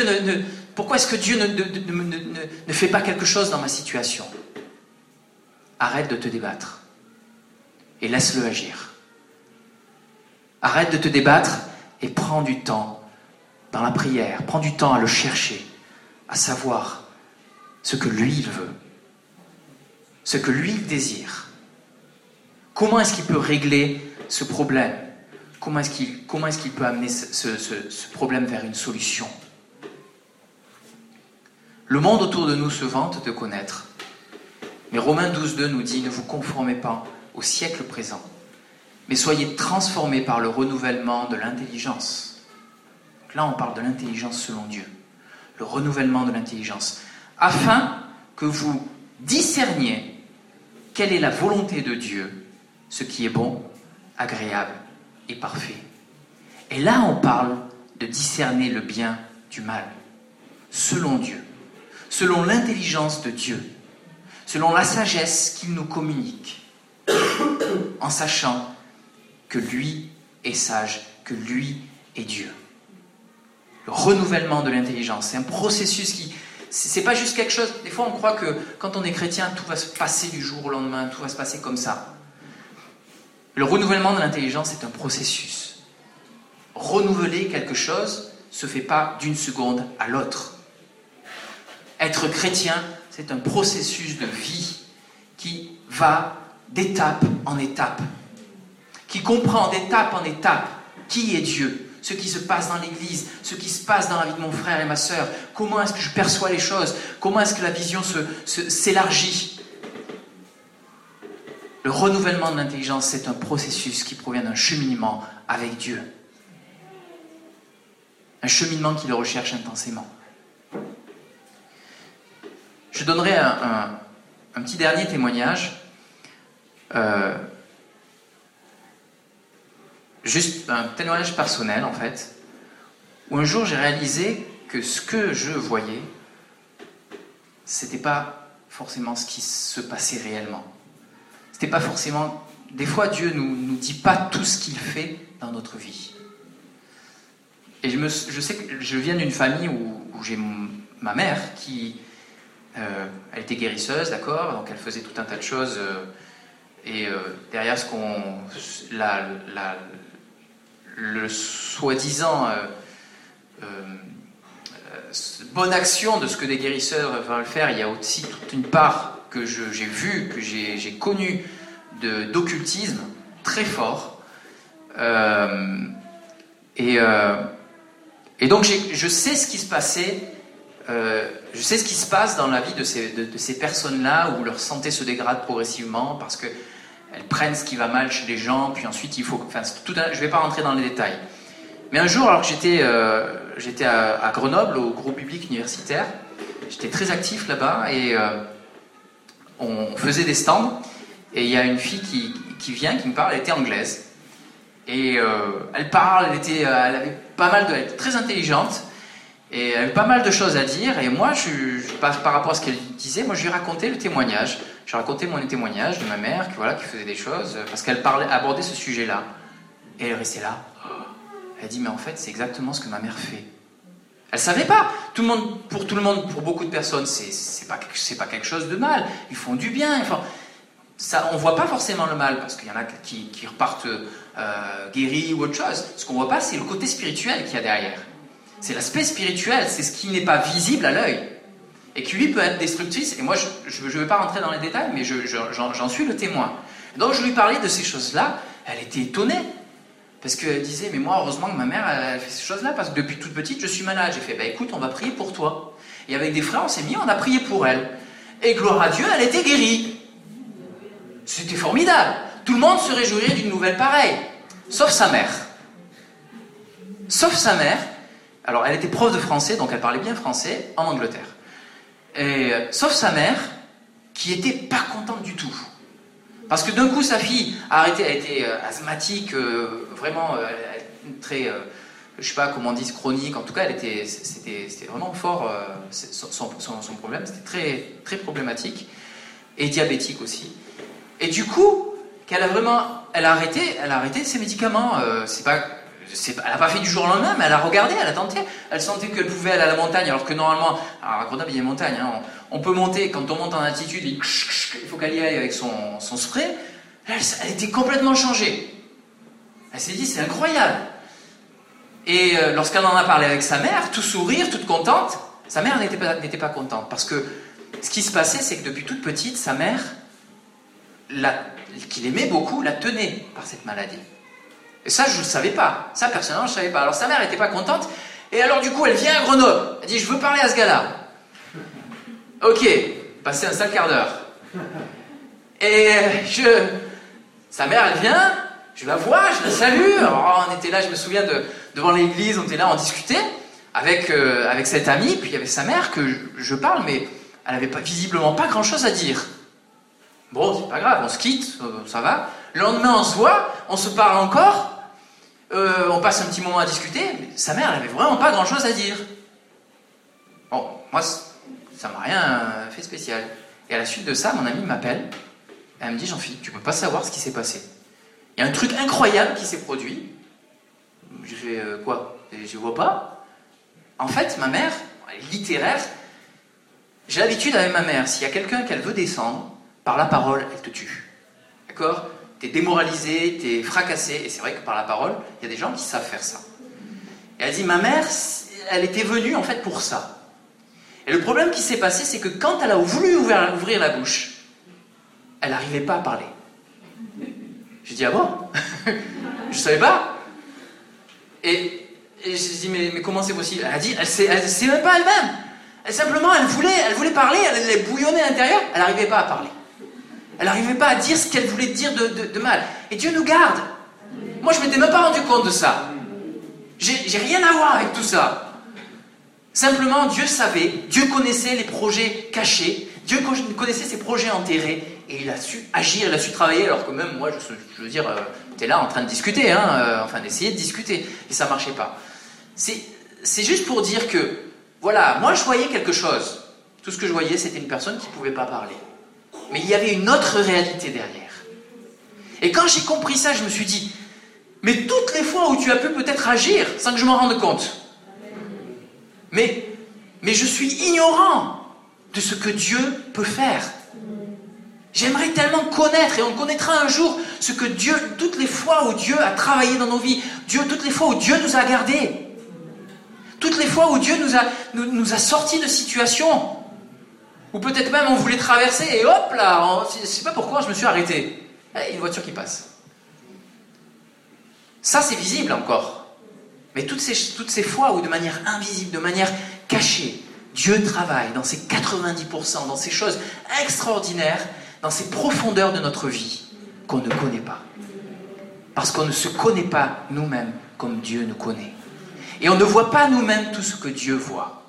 ne fait pas quelque chose dans ma situation? Arrête de te débattre et laisse-le agir. Arrête de te débattre et prends du temps dans la prière, prends du temps à le chercher, à savoir ce que lui il veut, ce que lui il désire. Comment est-ce qu'il peut régler ce problème? Comment est-ce qu'il peut amener ce problème vers une solution? Le monde autour de nous se vante de connaître. Mais Romains 12,2 nous dit « Ne vous conformez pas au siècle présent, mais soyez transformés par le renouvellement de l'intelligence. » Donc là, on parle de l'intelligence selon Dieu. Le renouvellement de l'intelligence. Afin que vous discerniez quelle est la volonté de Dieu, ce qui est bon, agréable et parfait. Et là, on parle de discerner le bien du mal, selon Dieu, selon l'intelligence de Dieu, selon la sagesse qu'il nous communique, en sachant que lui est sage, que lui est Dieu. Le renouvellement de l'intelligence, c'est un processus qui... C'est pas juste quelque chose... Des fois, on croit que quand on est chrétien, tout va se passer du jour au lendemain, tout va se passer comme ça. Le renouvellement de l'intelligence, c'est un processus. Renouveler quelque chose ne se fait pas d'une seconde à l'autre. Être chrétien, c'est un processus de vie qui va d'étape en étape, qui comprend d'étape en étape qui est Dieu, ce qui se passe dans l'Église, ce qui se passe dans la vie de mon frère et ma sœur, comment est-ce que je perçois les choses, comment est-ce que la vision s'élargit. Le renouvellement de l'intelligence, c'est un processus qui provient d'un cheminement avec Dieu. Un cheminement qui le recherche intensément. Je donnerai un petit dernier témoignage. Juste un témoignage personnel, en fait, où un jour j'ai réalisé que ce que je voyais, c'était pas forcément ce qui se passait réellement. C'était pas forcément... Des fois, Dieu nous dit pas tout ce qu'il fait dans notre vie. Et je sais que je viens d'une famille où j'ai ma mère qui... elle était guérisseuse, d'accord, donc elle faisait tout un tas de choses. Derrière le soi-disant bonne action de ce que des guérisseurs vont le faire, il y a aussi toute une part que j'ai vue, que j'ai connue d'occultisme très fort. Et donc je sais ce qui se passait, je sais ce qui se passe dans la vie de ces personnes-là, où leur santé se dégrade progressivement parce que elles prennent ce qui va mal chez les gens, puis ensuite il faut... Enfin, je ne vais pas rentrer dans les détails. Mais un jour, alors que j'étais à Grenoble, au groupe biblique universitaire, j'étais très actif là-bas, et on faisait des stands, et il y a une fille qui vient, qui me parle, elle était anglaise. Et elle parle, elle avait pas mal elle était très intelligente, et elle avait pas mal de choses à dire, et moi, par rapport à ce qu'elle disait, moi je lui racontais le témoignage. Je racontais mon témoignage de ma mère, qui faisait des choses, parce qu'elle abordait ce sujet-là. Et elle restait là. Elle dit, mais en fait, c'est exactement ce que ma mère fait. Elle savait pas. Pour tout le monde, pour beaucoup de personnes, c'est pas quelque chose de mal. Ils font du bien. Ça, on voit pas forcément le mal, parce qu'il y en a qui repartent guéris ou autre chose. Ce qu'on voit pas, c'est le côté spirituel qu'il y a derrière. C'est l'aspect spirituel, c'est ce qui n'est pas visible à l'œil. Et qui, lui, peut être destructrice. Et moi, je ne vais pas rentrer dans les détails, mais j'en suis le témoin. Donc, je lui parlais de ces choses-là. Elle était étonnée. Parce qu'elle disait, mais moi, heureusement que ma mère, elle fait ces choses-là, parce que depuis toute petite, je suis malade. J'ai fait, écoute, on va prier pour toi. Et avec des frères, on a prié pour elle. Et gloire à Dieu, elle était guérie. C'était formidable. Tout le monde se réjouirait d'une nouvelle pareille. Sauf sa mère. Sauf sa mère. Alors, elle était prof de français, donc elle parlait bien français, en Angleterre. Sauf sa mère, qui était pas contente du tout. Parce que d'un coup, sa fille a arrêté, elle était asthmatique, vraiment très, je sais pas comment on dit, chronique. En tout cas, c'était vraiment fort. Son problème, c'était très, très problématique. Et diabétique aussi. Et du coup, elle a arrêté ses médicaments. Elle n'a pas fait du jour au lendemain, mais elle a regardé, elle a tenté. Elle sentait qu'elle pouvait aller à la montagne, alors que normalement, à Grenoble, il y a une montagne. Hein, on peut monter, quand on monte en altitude, il faut qu'elle y aille avec son spray. Là, elle était complètement changée. Elle s'est dit, c'est incroyable. Et lorsqu'elle en a parlé avec sa mère, tout sourire, toute contente, sa mère n'était pas contente. Parce que ce qui se passait, c'est que depuis toute petite, sa mère, qu'il aimait beaucoup, la tenait par cette maladie. Et ça, je ne le savais pas. Ça, personnellement, je ne savais pas. Alors, sa mère n'était pas contente. Et alors, du coup, elle vient à Grenoble. Elle dit, je veux parler à ce gars-là. Ok, passer un sale quart d'heure. Et sa mère, elle vient, je la vois, je la salue. Alors, on était là, je me souviens, devant l'église, on était là, on discutait avec cette amie. Puis il y avait sa mère que je parle, mais elle n'avait visiblement pas grand-chose à dire. Bon, c'est pas grave, on se quitte, ça va. Le lendemain, on se voit, on se parle encore. On passe un petit moment à discuter, mais sa mère, elle n'avait vraiment pas grand-chose à dire. Bon, moi, ça m'a rien fait spécial. Et à la suite de ça, mon amie m'appelle. Elle me dit, Jean-Philippe, tu ne peux pas savoir ce qui s'est passé. Il y a un truc incroyable qui s'est produit. Je fais, quoi? Je vois pas. En fait, ma mère, elle est littéraire. J'ai l'habitude avec ma mère, s'il y a quelqu'un qu'elle veut descendre, par la parole, elle te tue. D'accord? T'es démoralisé, t'es fracassé, et c'est vrai que par la parole, il y a des gens qui savent faire ça. Et elle dit, ma mère, elle était venue en fait pour ça. Et le problème qui s'est passé, c'est que quand elle a voulu ouvrir la bouche, elle n'arrivait pas à parler. J'ai dit, ah bon? Je savais pas. Et j'ai dit, mais comment c'est possible? Elle a dit, elle sait même pas elle-même. Simplement, elle voulait parler, elle bouillonnait à l'intérieur, elle n'arrivait pas à parler. Elle n'arrivait pas à dire ce qu'elle voulait dire de mal. Et Dieu nous garde. Moi, je ne m'étais même pas rendu compte de ça. J'ai rien à voir avec tout ça. Simplement, Dieu savait, Dieu connaissait les projets cachés, Dieu connaissait ses projets enterrés, et il a su agir, il a su travailler, alors que même moi, je veux dire, t'es là en train de discuter, enfin d'essayer de discuter, et ça ne marchait pas. C'est juste pour dire que, voilà, moi je voyais quelque chose. Tout ce que je voyais, c'était une personne qui ne pouvait pas parler. Mais il y avait une autre réalité derrière. Et quand j'ai compris ça, je me suis dit, mais toutes les fois où tu as pu peut-être agir sans que je m'en rende compte, mais je suis ignorant de ce que Dieu peut faire. J'aimerais tellement connaître, et on connaîtra un jour ce que Dieu, toutes les fois où Dieu a travaillé dans nos vies, toutes les fois où Dieu nous a gardés, toutes les fois où Dieu nous a sortis de situations, ou peut-être même on voulait traverser, et hop là, je ne sais pas pourquoi je me suis arrêté. Il y a une voiture qui passe. Ça c'est visible encore. Mais toutes ces fois où de manière invisible, de manière cachée, Dieu travaille dans ces 90%, dans ces choses extraordinaires, dans ces profondeurs de notre vie, qu'on ne connaît pas. Parce qu'on ne se connaît pas nous-mêmes comme Dieu nous connaît. Et on ne voit pas nous-mêmes tout ce que Dieu voit.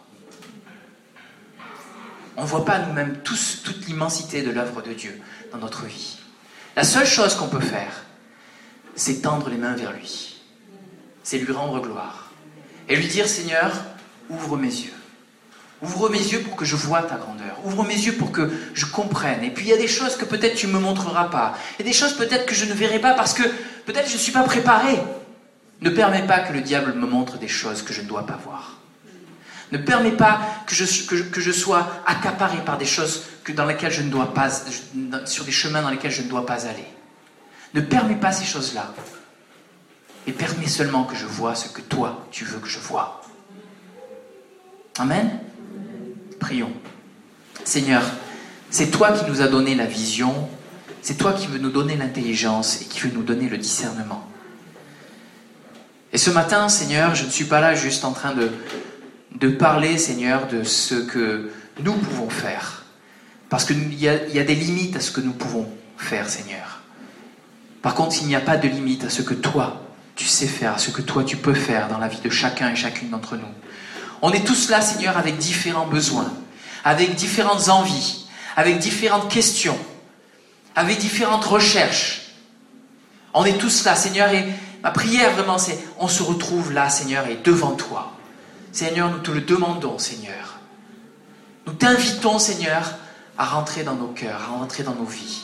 On ne voit pas nous-mêmes toute l'immensité de l'œuvre de Dieu dans notre vie. La seule chose qu'on peut faire, c'est tendre les mains vers lui. C'est lui rendre gloire. Et lui dire, Seigneur, ouvre mes yeux. Ouvre mes yeux pour que je voie ta grandeur. Ouvre mes yeux pour que je comprenne. Et puis il y a des choses que peut-être tu ne me montreras pas. Il y a des choses peut-être que je ne verrai pas parce que peut-être je ne suis pas préparé. Ne permets pas que le diable me montre des choses que je ne dois pas voir. Ne permets pas que je sois accaparé par des choses dans lesquelles je ne dois pas, sur des chemins dans lesquels je ne dois pas aller. Ne permets pas ces choses-là. Et permets seulement que je voie ce que toi, tu veux que je voie. Amen. Prions. Seigneur, c'est toi qui nous as donné la vision, c'est toi qui veux nous donner l'intelligence et qui veux nous donner le discernement. Et ce matin, Seigneur, je ne suis pas là juste en train de parler, Seigneur, de ce que nous pouvons faire. Parce qu'il y a des limites à ce que nous pouvons faire, Seigneur. Par contre, il n'y a pas de limite à ce que toi, tu sais faire, à ce que toi, tu peux faire dans la vie de chacun et chacune d'entre nous. On est tous là, Seigneur, avec différents besoins, avec différentes envies, avec différentes questions, avec différentes recherches. On est tous là, Seigneur, et ma prière vraiment, c'est on se retrouve là, Seigneur, et devant toi. Seigneur, nous te le demandons, Seigneur. Nous t'invitons, Seigneur, à rentrer dans nos cœurs, à rentrer dans nos vies.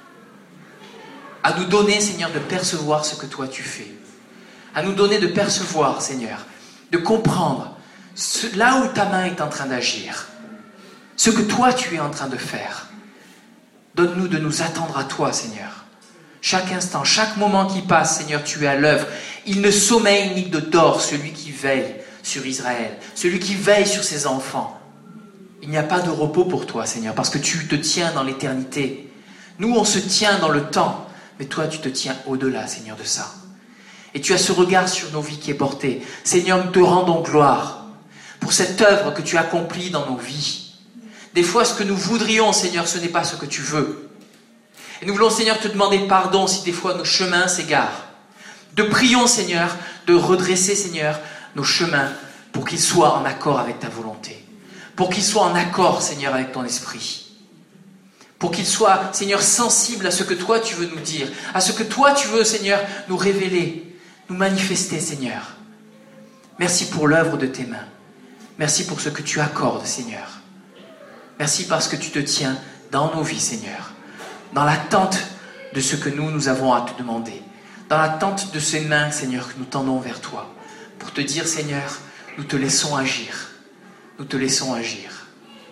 À nous donner, Seigneur, de percevoir ce que toi tu fais. À nous donner de percevoir, Seigneur, de comprendre là où ta main est en train d'agir, ce que toi tu es en train de faire. Donne-nous de nous attendre à toi, Seigneur. Chaque instant, chaque moment qui passe, Seigneur, tu es à l'œuvre. Il ne sommeille ni ne dort celui qui veille sur Israël, celui qui veille sur ses enfants. Il n'y a pas de repos pour toi, Seigneur, parce que tu te tiens dans l'éternité. Nous, on se tient dans le temps, mais toi, tu te tiens au-delà, Seigneur, de ça. Et tu as ce regard sur nos vies qui est porté. Seigneur, nous te rendons gloire pour cette œuvre que tu accomplis dans nos vies. Des fois, ce que nous voudrions, Seigneur, ce n'est pas ce que tu veux. Et nous voulons, Seigneur, te demander pardon si des fois nos chemins s'égarent. De prions, Seigneur, de redresser, Seigneur, nos chemins pour qu'ils soient en accord avec ta volonté. Pour qu'ils soient en accord, Seigneur, avec ton esprit. Pour qu'ils soient, Seigneur, sensibles à ce que toi tu veux nous dire, à ce que toi tu veux, Seigneur, nous révéler, nous manifester, Seigneur. Merci pour l'œuvre de tes mains. Merci pour ce que tu accordes, Seigneur. Merci parce que tu te tiens dans nos vies, Seigneur. Dans l'attente de ce que nous avons à te demander. Dans l'attente de ces mains, Seigneur, que nous tendons vers toi. Pour te dire, Seigneur, nous te laissons agir. Nous te laissons agir.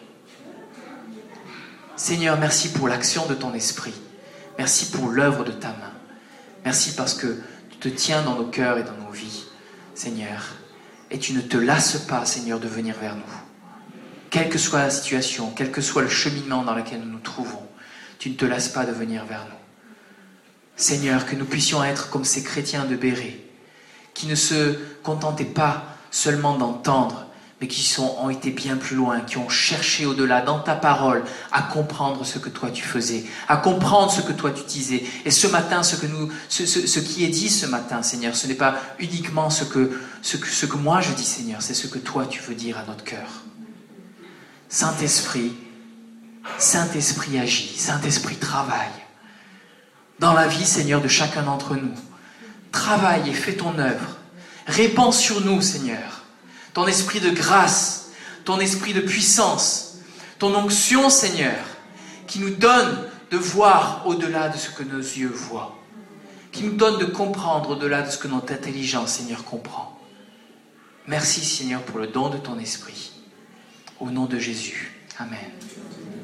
Seigneur, merci pour l'action de ton esprit. Merci pour l'œuvre de ta main. Merci parce que tu te tiens dans nos cœurs et dans nos vies, Seigneur. Et tu ne te lasses pas, Seigneur, de venir vers nous. Quelle que soit la situation, quel que soit le cheminement dans lequel nous nous trouvons, tu ne te lasses pas de venir vers nous. Seigneur, que nous puissions être comme ces chrétiens de Bérée, qui ne se contentaient pas seulement d'entendre, mais qui ont été bien plus loin, qui ont cherché au-delà, dans ta parole, à comprendre ce que toi tu faisais, à comprendre ce que toi tu disais. Et ce matin, ce qui est dit ce matin, Seigneur, ce n'est pas uniquement ce que moi je dis, Seigneur, c'est ce que toi tu veux dire à notre cœur. Saint-Esprit agit, Saint-Esprit travaille dans la vie, Seigneur, de chacun d'entre nous. Travaille et fais ton œuvre. Répands sur nous, Seigneur, ton esprit de grâce, ton esprit de puissance, ton onction, Seigneur, qui nous donne de voir au-delà de ce que nos yeux voient, qui nous donne de comprendre au-delà de ce que notre intelligence, Seigneur, comprend. Merci, Seigneur, pour le don de ton esprit. Au nom de Jésus. Amen.